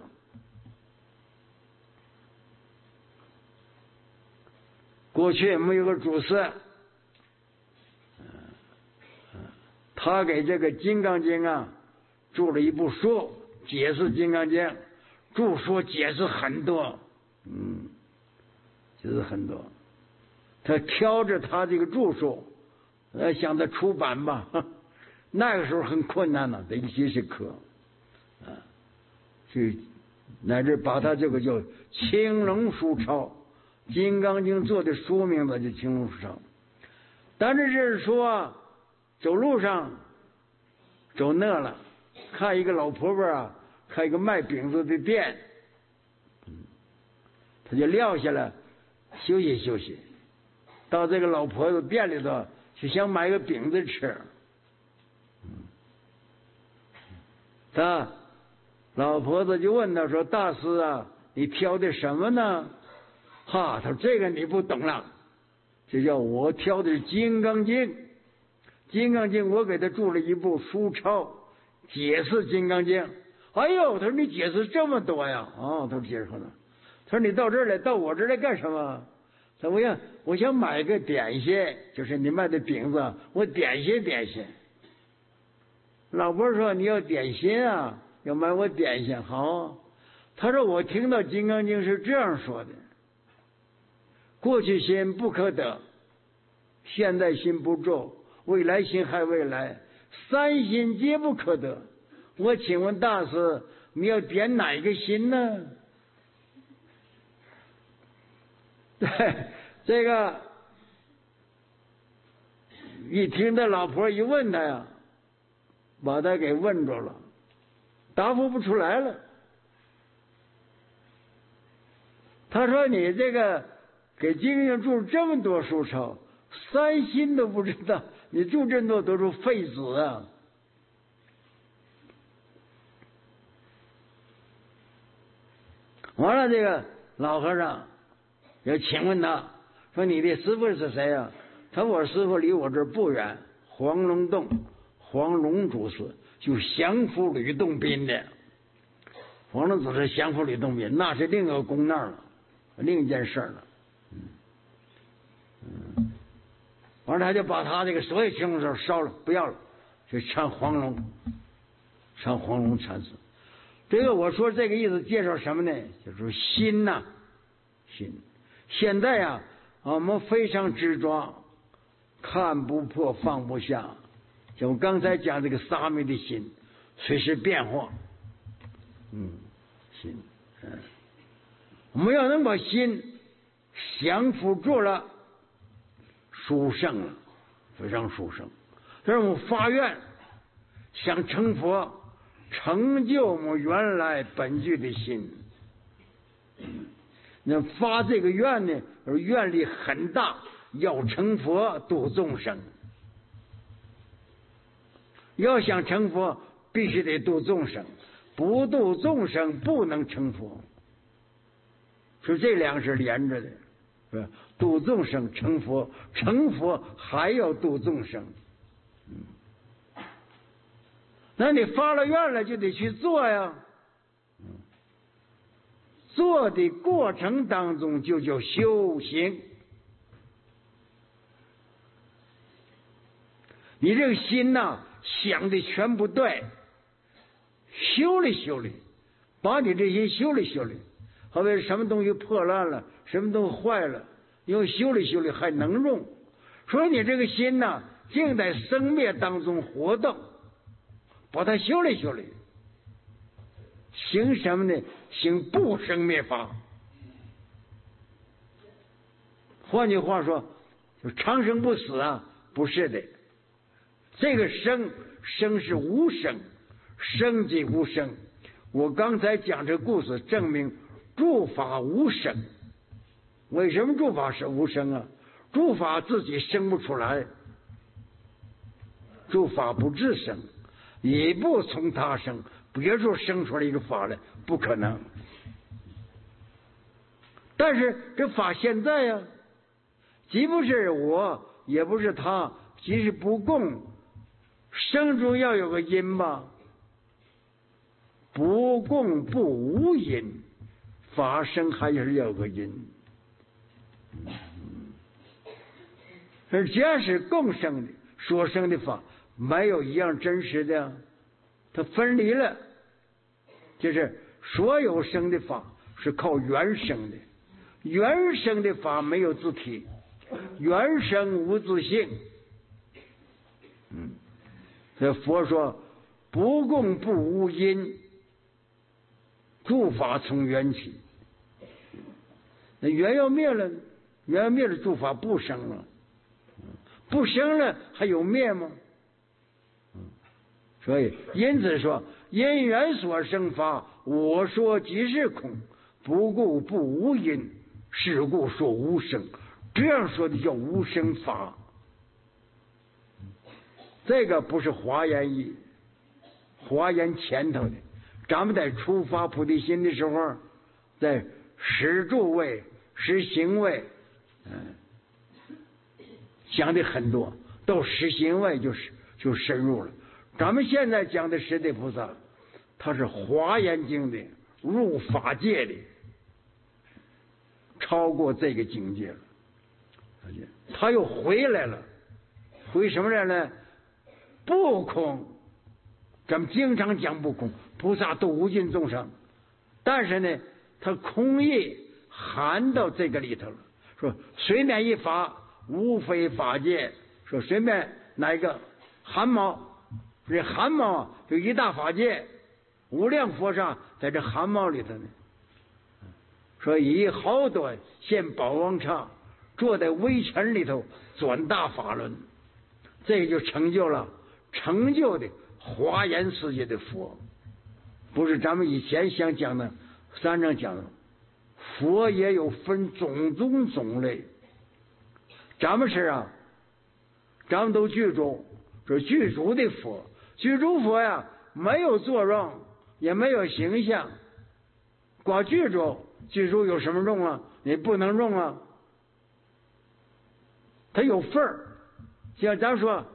S1: 过去没有个主师，他给这个《金刚经》啊注了一部书，解释《金刚经》，注说解释很多，解释很多。他挑着他这个著述，想着出版吧，那个时候很困难了，得一些课，去乃至把他这个叫青龙书抄，《金刚经》做的书名字就青龙书抄。但是这是说，走路上走饿了，看一个老婆婆啊，开一个卖饼子的店，他就撂下来休息休息。到这个老婆子店里头，就想买个饼子吃。他老婆子就问他说：“大师啊，你挑的什么呢？”他说：“这个你不懂了，这叫我挑的是《金刚经》。《金刚经》我给他注了一部书抄，解释《金刚经》。哎呦，他说你解释这么多呀？他说解释了。他说你到这儿来，到我这儿来干什么？他说我想买个点心，就是你卖的饼子，我点心点心。老婆说你要点心啊，要买我点心好。他说我听到《金刚经》是这样说的：过去心不可得，现在心不着，未来心还未来，三心皆不可得。我请问大师，你要点哪个心呢？对，这个一听他老婆一问他呀，把他给问着了，答复不出来了。他说你这个给经上注这么多书抄，三心都不知道，你注这么多都是废纸啊。完了，这个老和尚要请问他说：“你的师傅是谁呀？”他说：“我师傅离我这儿不远，黄龙洞，黄龙祖师就降服吕洞宾的。黄龙祖师降服吕洞宾，那是另一个公案了，另一件事了。完了，他就把他这个所有青龙手烧了，不要了，就上黄龙禅师。这个我说这个意思介绍什么呢？就是心呐，心。现在啊，我们非常执着，看不破，放不下。像我刚才讲这个沙弥的心，随时变化。心，我们要能把心降服住了，殊胜了，非常殊胜。但是我们发愿想成佛，成就我们原来本具的心。那发这个愿呢，而愿力很大，要成佛度众生。要想成佛，必须得度众生，不度众生不能成佛。是这两个是连着的，是吧？度众生成佛，成佛还要度众生。那你发了愿了，就得去做呀。 做的过程当中就叫修行。你这个心呐，想的全不对，修理修理，把你这些修理修理。好比什么东西破烂了，什么东西坏了，用修理修理还能用。所以你这个心呐，竟在生灭当中活动，把它修理修理。行什么呢？行不生灭法。换句话说，就长生不死啊？不是的，这个生是无生，生即无生。我刚才讲这故事，证明诸法无生。为什么诸法是无生啊？诸法自己生不出来，诸法不自生，也不从他生。别说生出来一个法来，不可能。但是这法现在呀，既不是我，也不是他，即是不共，生中要有个因吧？不共不无因，法生还是要有个因。而假是共生的所生的法，没有一样真实的，它分离了。就是所有生的法是靠原生的，原生的法没有自体，原生无自性。所以佛说不共不无因，诸法从缘起。那缘要灭了，缘要灭了，诸法不生了，不生了还有灭吗？所以因此说，因缘所生法，我说即是空，不故不无因，是故说无生。这样说的叫无生法。这个不是华严义，华严前头的。咱们在出发菩提心的时候，在十住位、十行位，讲的很多，到十行位就深入了。咱们现在讲的十地菩萨，他是华严经的入法界的，超过这个境界了。他又回来了，回什么来了？不空。咱们经常讲不空，菩萨度无尽众生，但是呢，他空义含到这个里头了。说随便一法，无非法界。说随便哪一个汗毛。这汗毛有一大法界，无量佛刹在这汗毛里头呢。所以以好多现宝王刹，坐在微尘里头转大法轮，这就成就了的华严世界的佛。不是咱们以前想讲的三章讲的，佛也有分种种种类。咱们是啊，咱们都具足，是具足的佛。具足佛呀，没有作用，也没有形象，光具足有什么用啊？你不能用啊。它有份儿，像咱说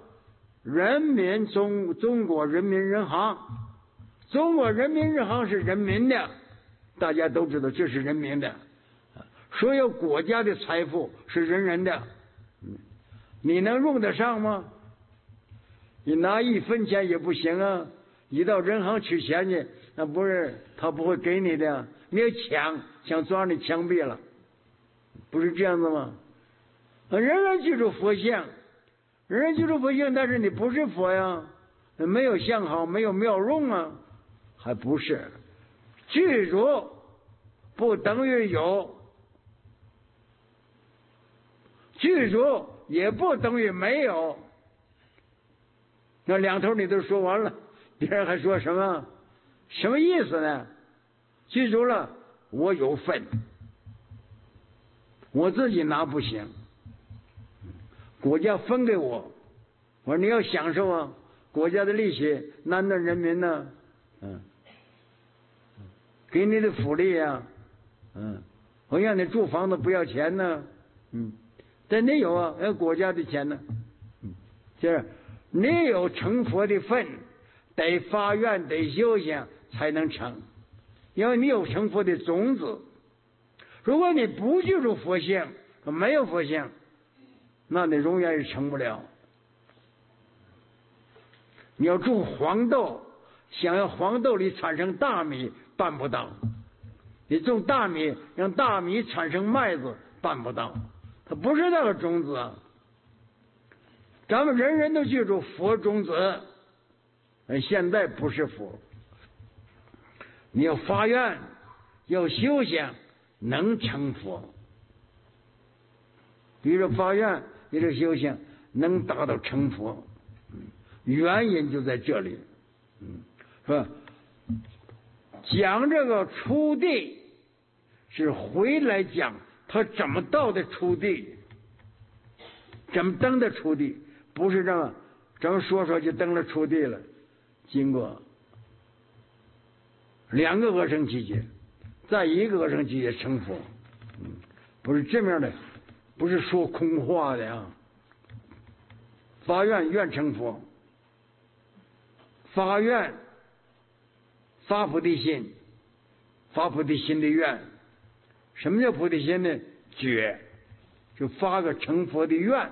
S1: 中国人民银行，中国人民银行是人民的，大家都知道这是人民的。所有国家的财富是人人的，你能用得上吗？你拿1分钱也不行啊！你到银行取钱去，那不是他不会给你的，你要抢抓你枪毙了，不是这样子吗？人人记住佛像，人人记住佛像，但是你不是佛呀，没有相好，没有妙用啊，还不是。具足不等于有，具足也不等于没有。那两头你都说完了，别人还说什么？什么意思呢？记住了，我有份，我自己拿不行，国家分给我，我说你要享受啊，国家的利息难道人民呢？给你的福利啊，我让你住房子不要钱呢，但你有啊，国家的钱呢，就是你有成佛的份，得发愿得修行才能成，因为你有成佛的种子， 如果你不记住佛性，没有佛性，那你永远也成不了。你要种黄豆，想要黄豆里产生大米，办不到。你种大米，让大米产生麦子，办不到。它不是那个种子。咱们人人都记住佛种子，现在不是佛。你要发愿，要修行，能成佛。比如发愿，比如修行，能达到成佛。原因就在这里，是吧？讲这个出地，是回来讲他怎么到的出地，怎么登的出地，不是这么说就登了出地了。经过2个阿僧祇劫，再1个阿僧祇劫成佛，不是这么样的，不是说空话的啊。发愿愿成佛。发愿，发菩提心，发菩提心的愿。什么叫菩提心呢？觉，就发个成佛的愿。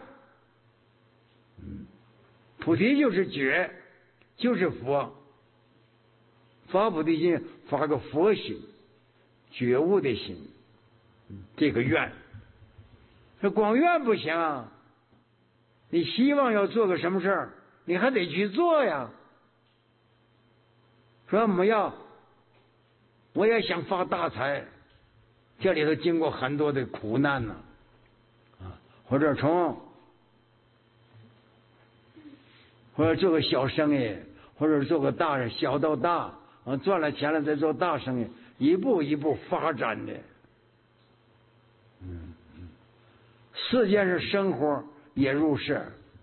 S1: 菩提就是觉，就是佛。发菩提心，发个佛心，觉悟的心，这个愿。这光愿不行啊！你希望要做个什么事儿，你还得去做呀。说我也想发大财，这里头经过很多的苦难呢，或者做个小生意，或者做个大人，小到大赚了钱了再做大生意，一步一步发展的。世间是生活也入世，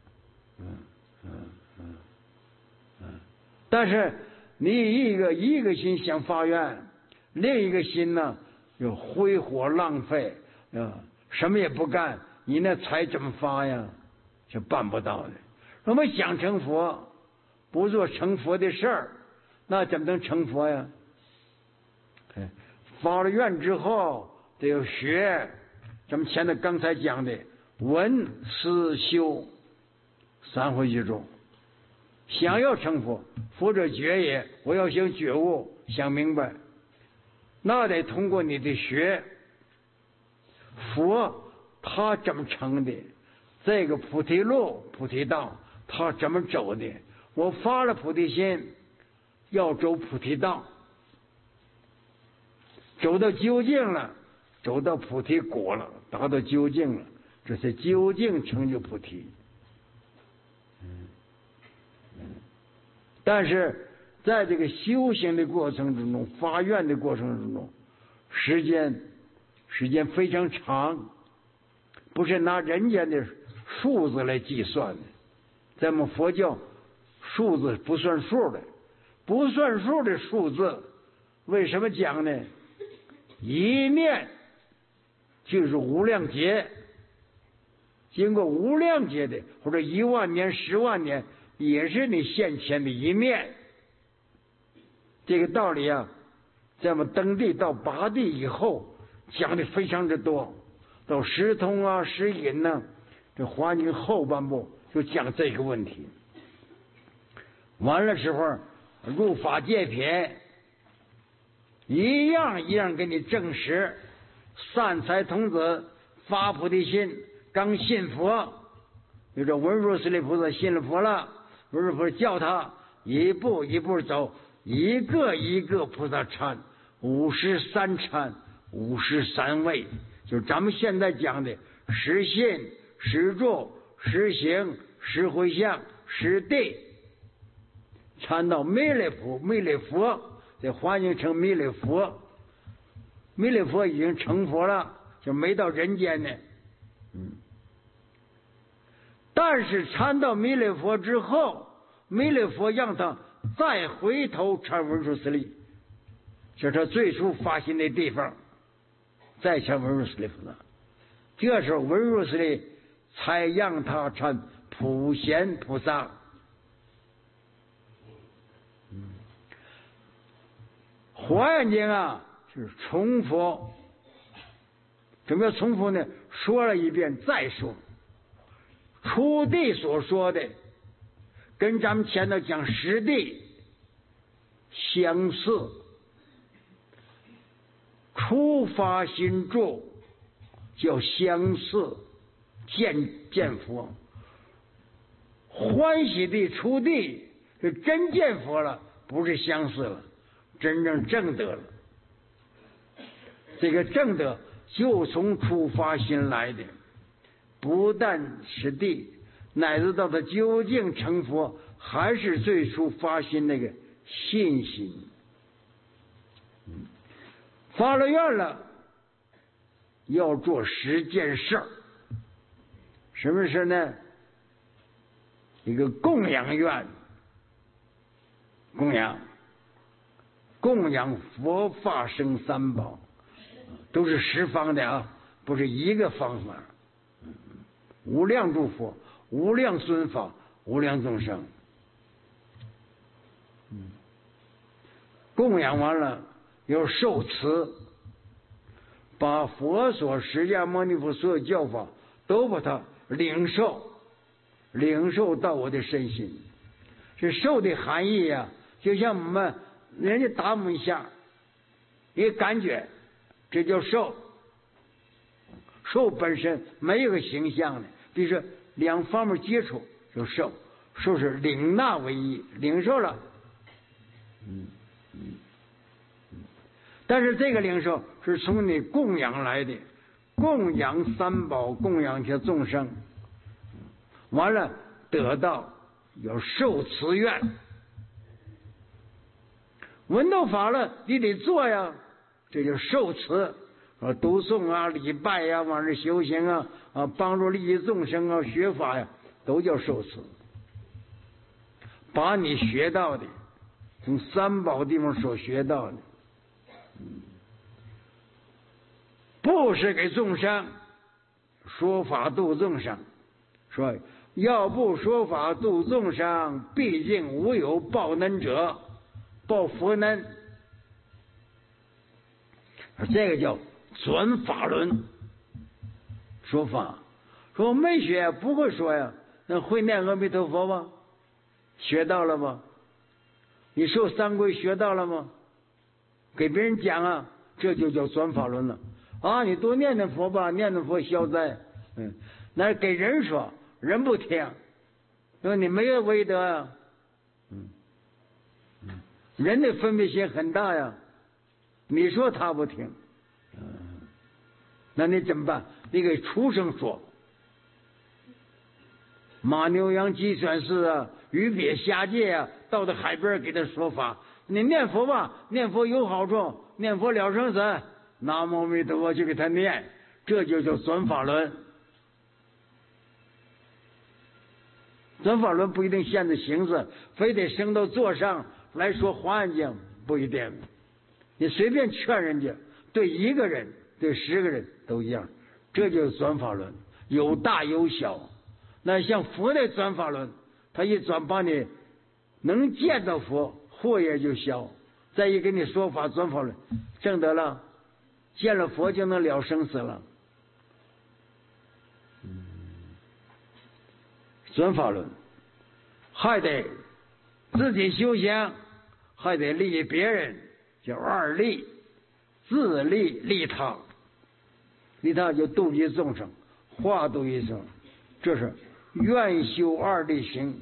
S1: 但是你一个心想发愿，另一个心呢就挥霍浪费，什么也不干，你那财怎么发呀？是办不到的。我们想成佛，不做成佛的事儿，那怎么能成佛呀？发了愿之后得要学，咱们前头刚才讲的闻思修3回之中。想要成佛，佛者觉也，我要想觉悟，想明白，那得通过你的学。佛他怎么成的？这个菩提路、菩提道，他怎么走的？我发了菩提心，要走菩提道，走到究竟了，走到菩提果了，达到究竟了，这是究竟成就菩提。但是在这个修行的过程之中，发愿的过程之中，时间非常长，不是拿人间的数字来计算的。咱们佛教数字不算数的，不算数的数字，为什么讲呢？一念就是无量劫，经过无量劫的，或者1万年、10万年，也是你现前的一面。这个道理啊，在我们登地到拔地以后讲的非常的多，到十通啊、十隐呢，这华经后半部就讲这个问题。完了时候入法界品，一样给你证实。善财童子发菩提心，刚信佛，比如说文殊师利菩萨信了佛了，文殊菩萨叫他一步一步走，一个菩萨禅，53禅，53位，就是咱们现在讲的十信、十住、十行、十回向、十地，禅到弥勒佛，这华经成弥勒佛。弥勒佛已经成佛了，就没到人间呢。但是参到弥勒佛之后，弥勒佛让他再回头参文殊师利，就是他最初发心的地方，再参文殊师利菩萨。这时候文殊师利才让他参普贤菩萨。华严经啊是重佛， 怎么要重复呢？说了一遍再说。初地所说的跟咱们前头讲实地相似。初发心住叫相似，见佛。欢喜地初地是真见佛了，不是相似了，真正证得了。这个证得就从初发心来的，不但是地，乃至到他究竟成佛，还是最初发心那个信心。发了愿了，要做10件事儿。什么事呢？一个供养愿，供养佛法僧三宝，都是10方的啊，不是一个方法。无量诸佛，无量尊法，无量众生。供养完了，要受持，把佛所释迦牟尼佛所有教法都把它领受到我的身心。这受的含义呀，就像我们人家打我们一下，一个感觉，这叫受。受本身没有个形象的，比如说2方面接触就受，受是领纳为一，领受了。但是这个领受是从你供养来的，供养三宝，供养些众生，完了得到有受持愿。闻到法了，你得做呀，这就受持。读诵啊，礼拜呀，往这修行啊，帮助利益众生啊，学法呀，都叫受持。把你学到的，从三宝地方所学到的，布施给众生，说法度众生。说要不说法度众生，毕竟无有报恩者，报佛恩。这个叫转法轮。说法，说我没学，不会说呀，那会念阿弥陀佛吗？学到了吗？你受三皈学到了吗？给别人讲啊，这就叫转法轮了啊！你多念念佛吧，念念佛消灾。那给人说，人不听，说你没有威德啊。人的分别心很大呀，你说他不听，那你怎么办？你给畜生说，马牛羊鸡犬士啊，鱼鳖虾界啊，到了海边给他说法，你念佛吧，念佛有好处，念佛了生死，南无阿弥陀佛就给他念，这就叫转法轮。转法轮不一定限制形式，非得升到座上来说华严经，不一定。你随便劝人家，对一个人对10个人都一样，这就是转法轮，有大有小。那像佛的转法轮，他一转把你能见到佛，祸业就消。再一给你说法转法轮，证得了，见了佛就能了生死了。转法轮还得自己修行，还得利益别人，叫2利，自利利他。利他就度一众生，化度一生，这是愿修2利行。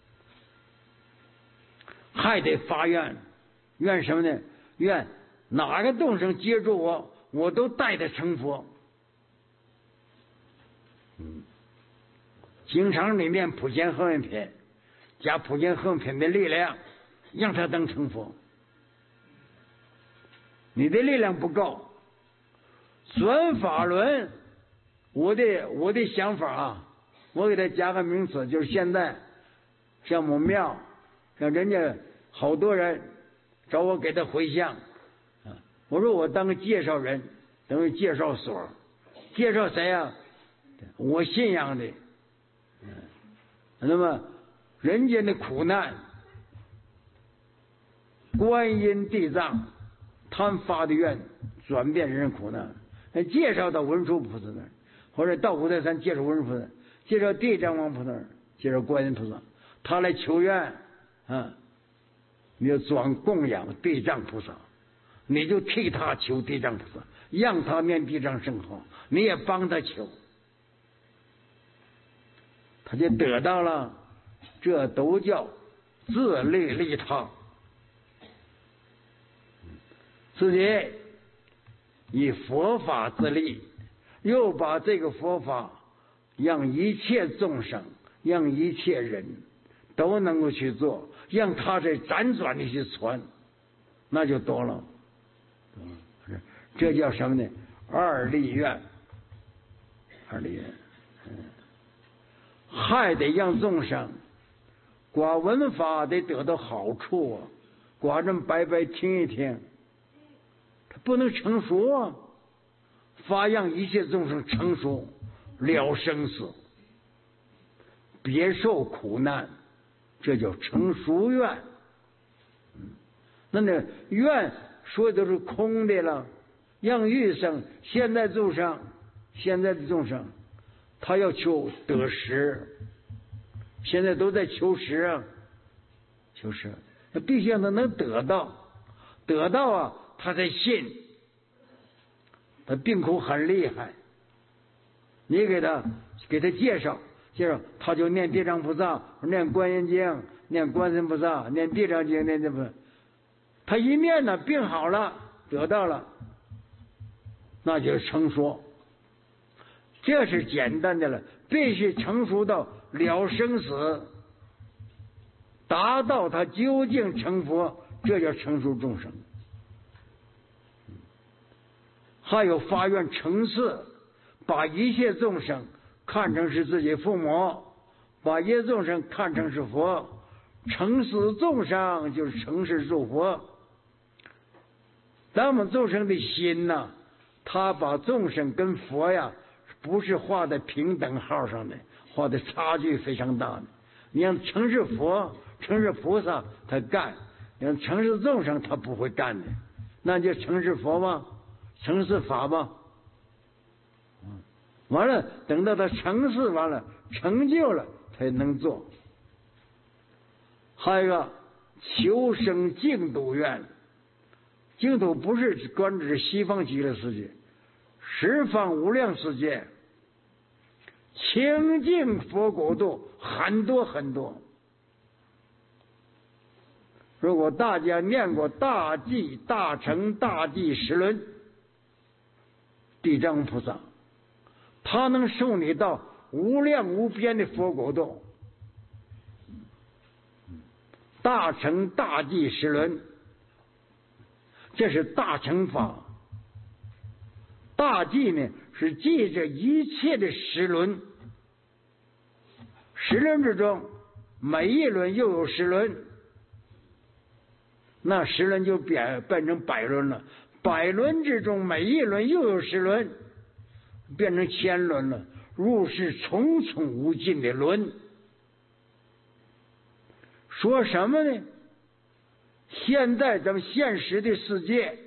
S1: 还得发愿，愿什么呢？愿哪个众生接住我，我都带他成佛。经常里面普贤行愿品，加普贤行愿品的力量，让他能成佛。你的力量不够，转法轮，我的想法啊，我给他加个名词，就是现在像我们庙，像人家好多人找我给他回向，我说我当个介绍人，等于介绍所，介绍谁啊？我信仰的。那么人间的苦难，观音地藏他发的愿转变人苦难， 介绍到文殊菩萨那儿，或者到五台山介绍文殊菩萨，介绍地藏王菩萨，介绍观音菩萨，他来求愿啊，你就转供养地藏菩萨，你就替他求地藏菩萨，让他念地藏圣号，你也帮他求，他就得到了。这都叫自利利他，自己以佛法自利，又把这个佛法让一切众生，让一切人都能够去做，让他在辗转的去传，那就多了。这叫什么呢？二利愿，二利愿，还得让众生广闻法得得到好处啊，寡人白白听一听，他不能成熟啊。发让一切众生成熟了生死，别受苦难，这叫成熟愿。那愿说的都是空的了，让欲生现在众生，现在的众生，他要求得实。现在都在求实啊，求实，那必须让他能得到，得到啊，他才信。他病苦很厉害，你给他介绍，他就念地藏菩萨，念观音经，念观世菩萨，念地藏经，念这不，他一念呢，病好了，得到了，那就是成熟。这是简单的了，必须成熟到了生死，达到他究竟成佛，这叫成熟众生。还有发愿成事，把一切众生看成是自己父母，把一切众生看成是佛，成事众生就是成事诸佛。咱们众生的心呢，他把众生跟佛呀，不是画在平等号上的，画的差距非常大的。你让成是佛、成是菩萨他干，让成是众生他不会干的，那就成是佛吗？成是法吗？完了，等到他成事完了，成就了才能做。还有一个求生净土愿，净土不是专指西方极乐世界，十方无量世界清净佛国度很多很多。如果大家念过大寂大乘大寂十轮，地藏菩萨他能送你到无量无边的佛国度，大乘大寂十轮，这是大乘法。大寂呢是记着一切的十轮，十轮之中每一轮又有十轮，那十轮就变成百轮了，百轮之中每一轮又有十轮，变成千轮了，入是重重无尽的轮。说什么呢？现在咱们现实的世界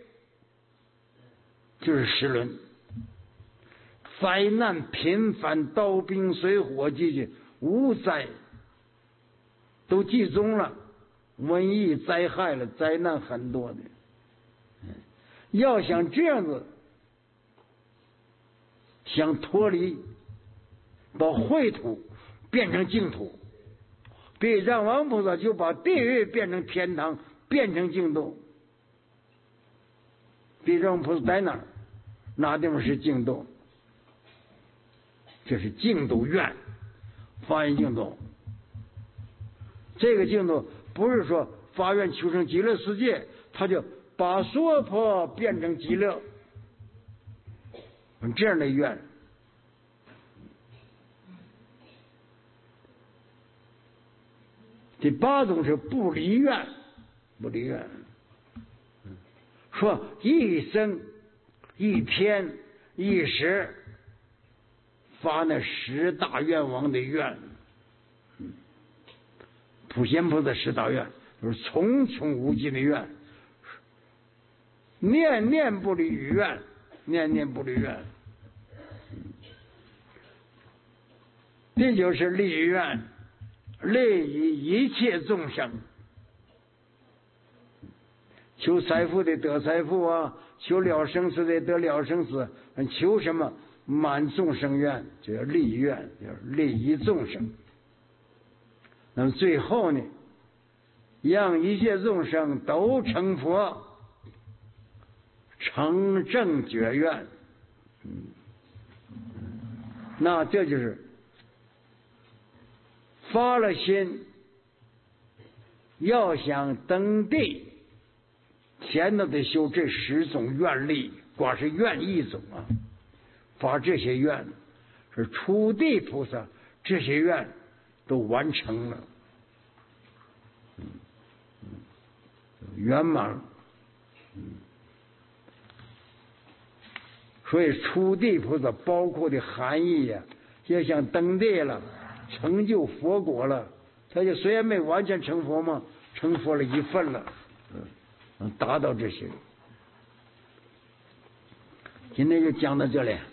S1: 就是十轮，灾难频繁，刀兵水火季节无灾都集中了，瘟疫灾害了，灾难很多的。要想这样子，想脱离，把秽土变成净土，地藏王菩萨就把地狱变成天堂，变成净土。地藏菩萨在哪儿？哪地方是净土？这是净土愿，发愿净土。这个净土不是说发愿求生极乐世界，他就把娑婆变成极乐，这样的愿。第八种是不离愿，不离愿，说一生一天一时发那十大愿望的愿，普贤菩萨十大愿就是重重无尽的愿，念念不离于愿， 念念不离愿。这就是立愿，利于一切众生。求财富的得财富啊，求了生死的得了生死，求什么满众生愿，就叫利愿，叫利益众生。那么最后呢，让一切众生都成佛，成正觉愿。那这就是发了心，要想登地，前头得修这10种愿力，光是愿一种啊，发这些愿，是初地菩萨这些愿都完成了，圆满了。所以初地菩萨包括的含义呀，要想登地了，成就佛果了，他就虽然没完全成佛嘛，成佛了一份了，能达到这些。今天就讲到这里。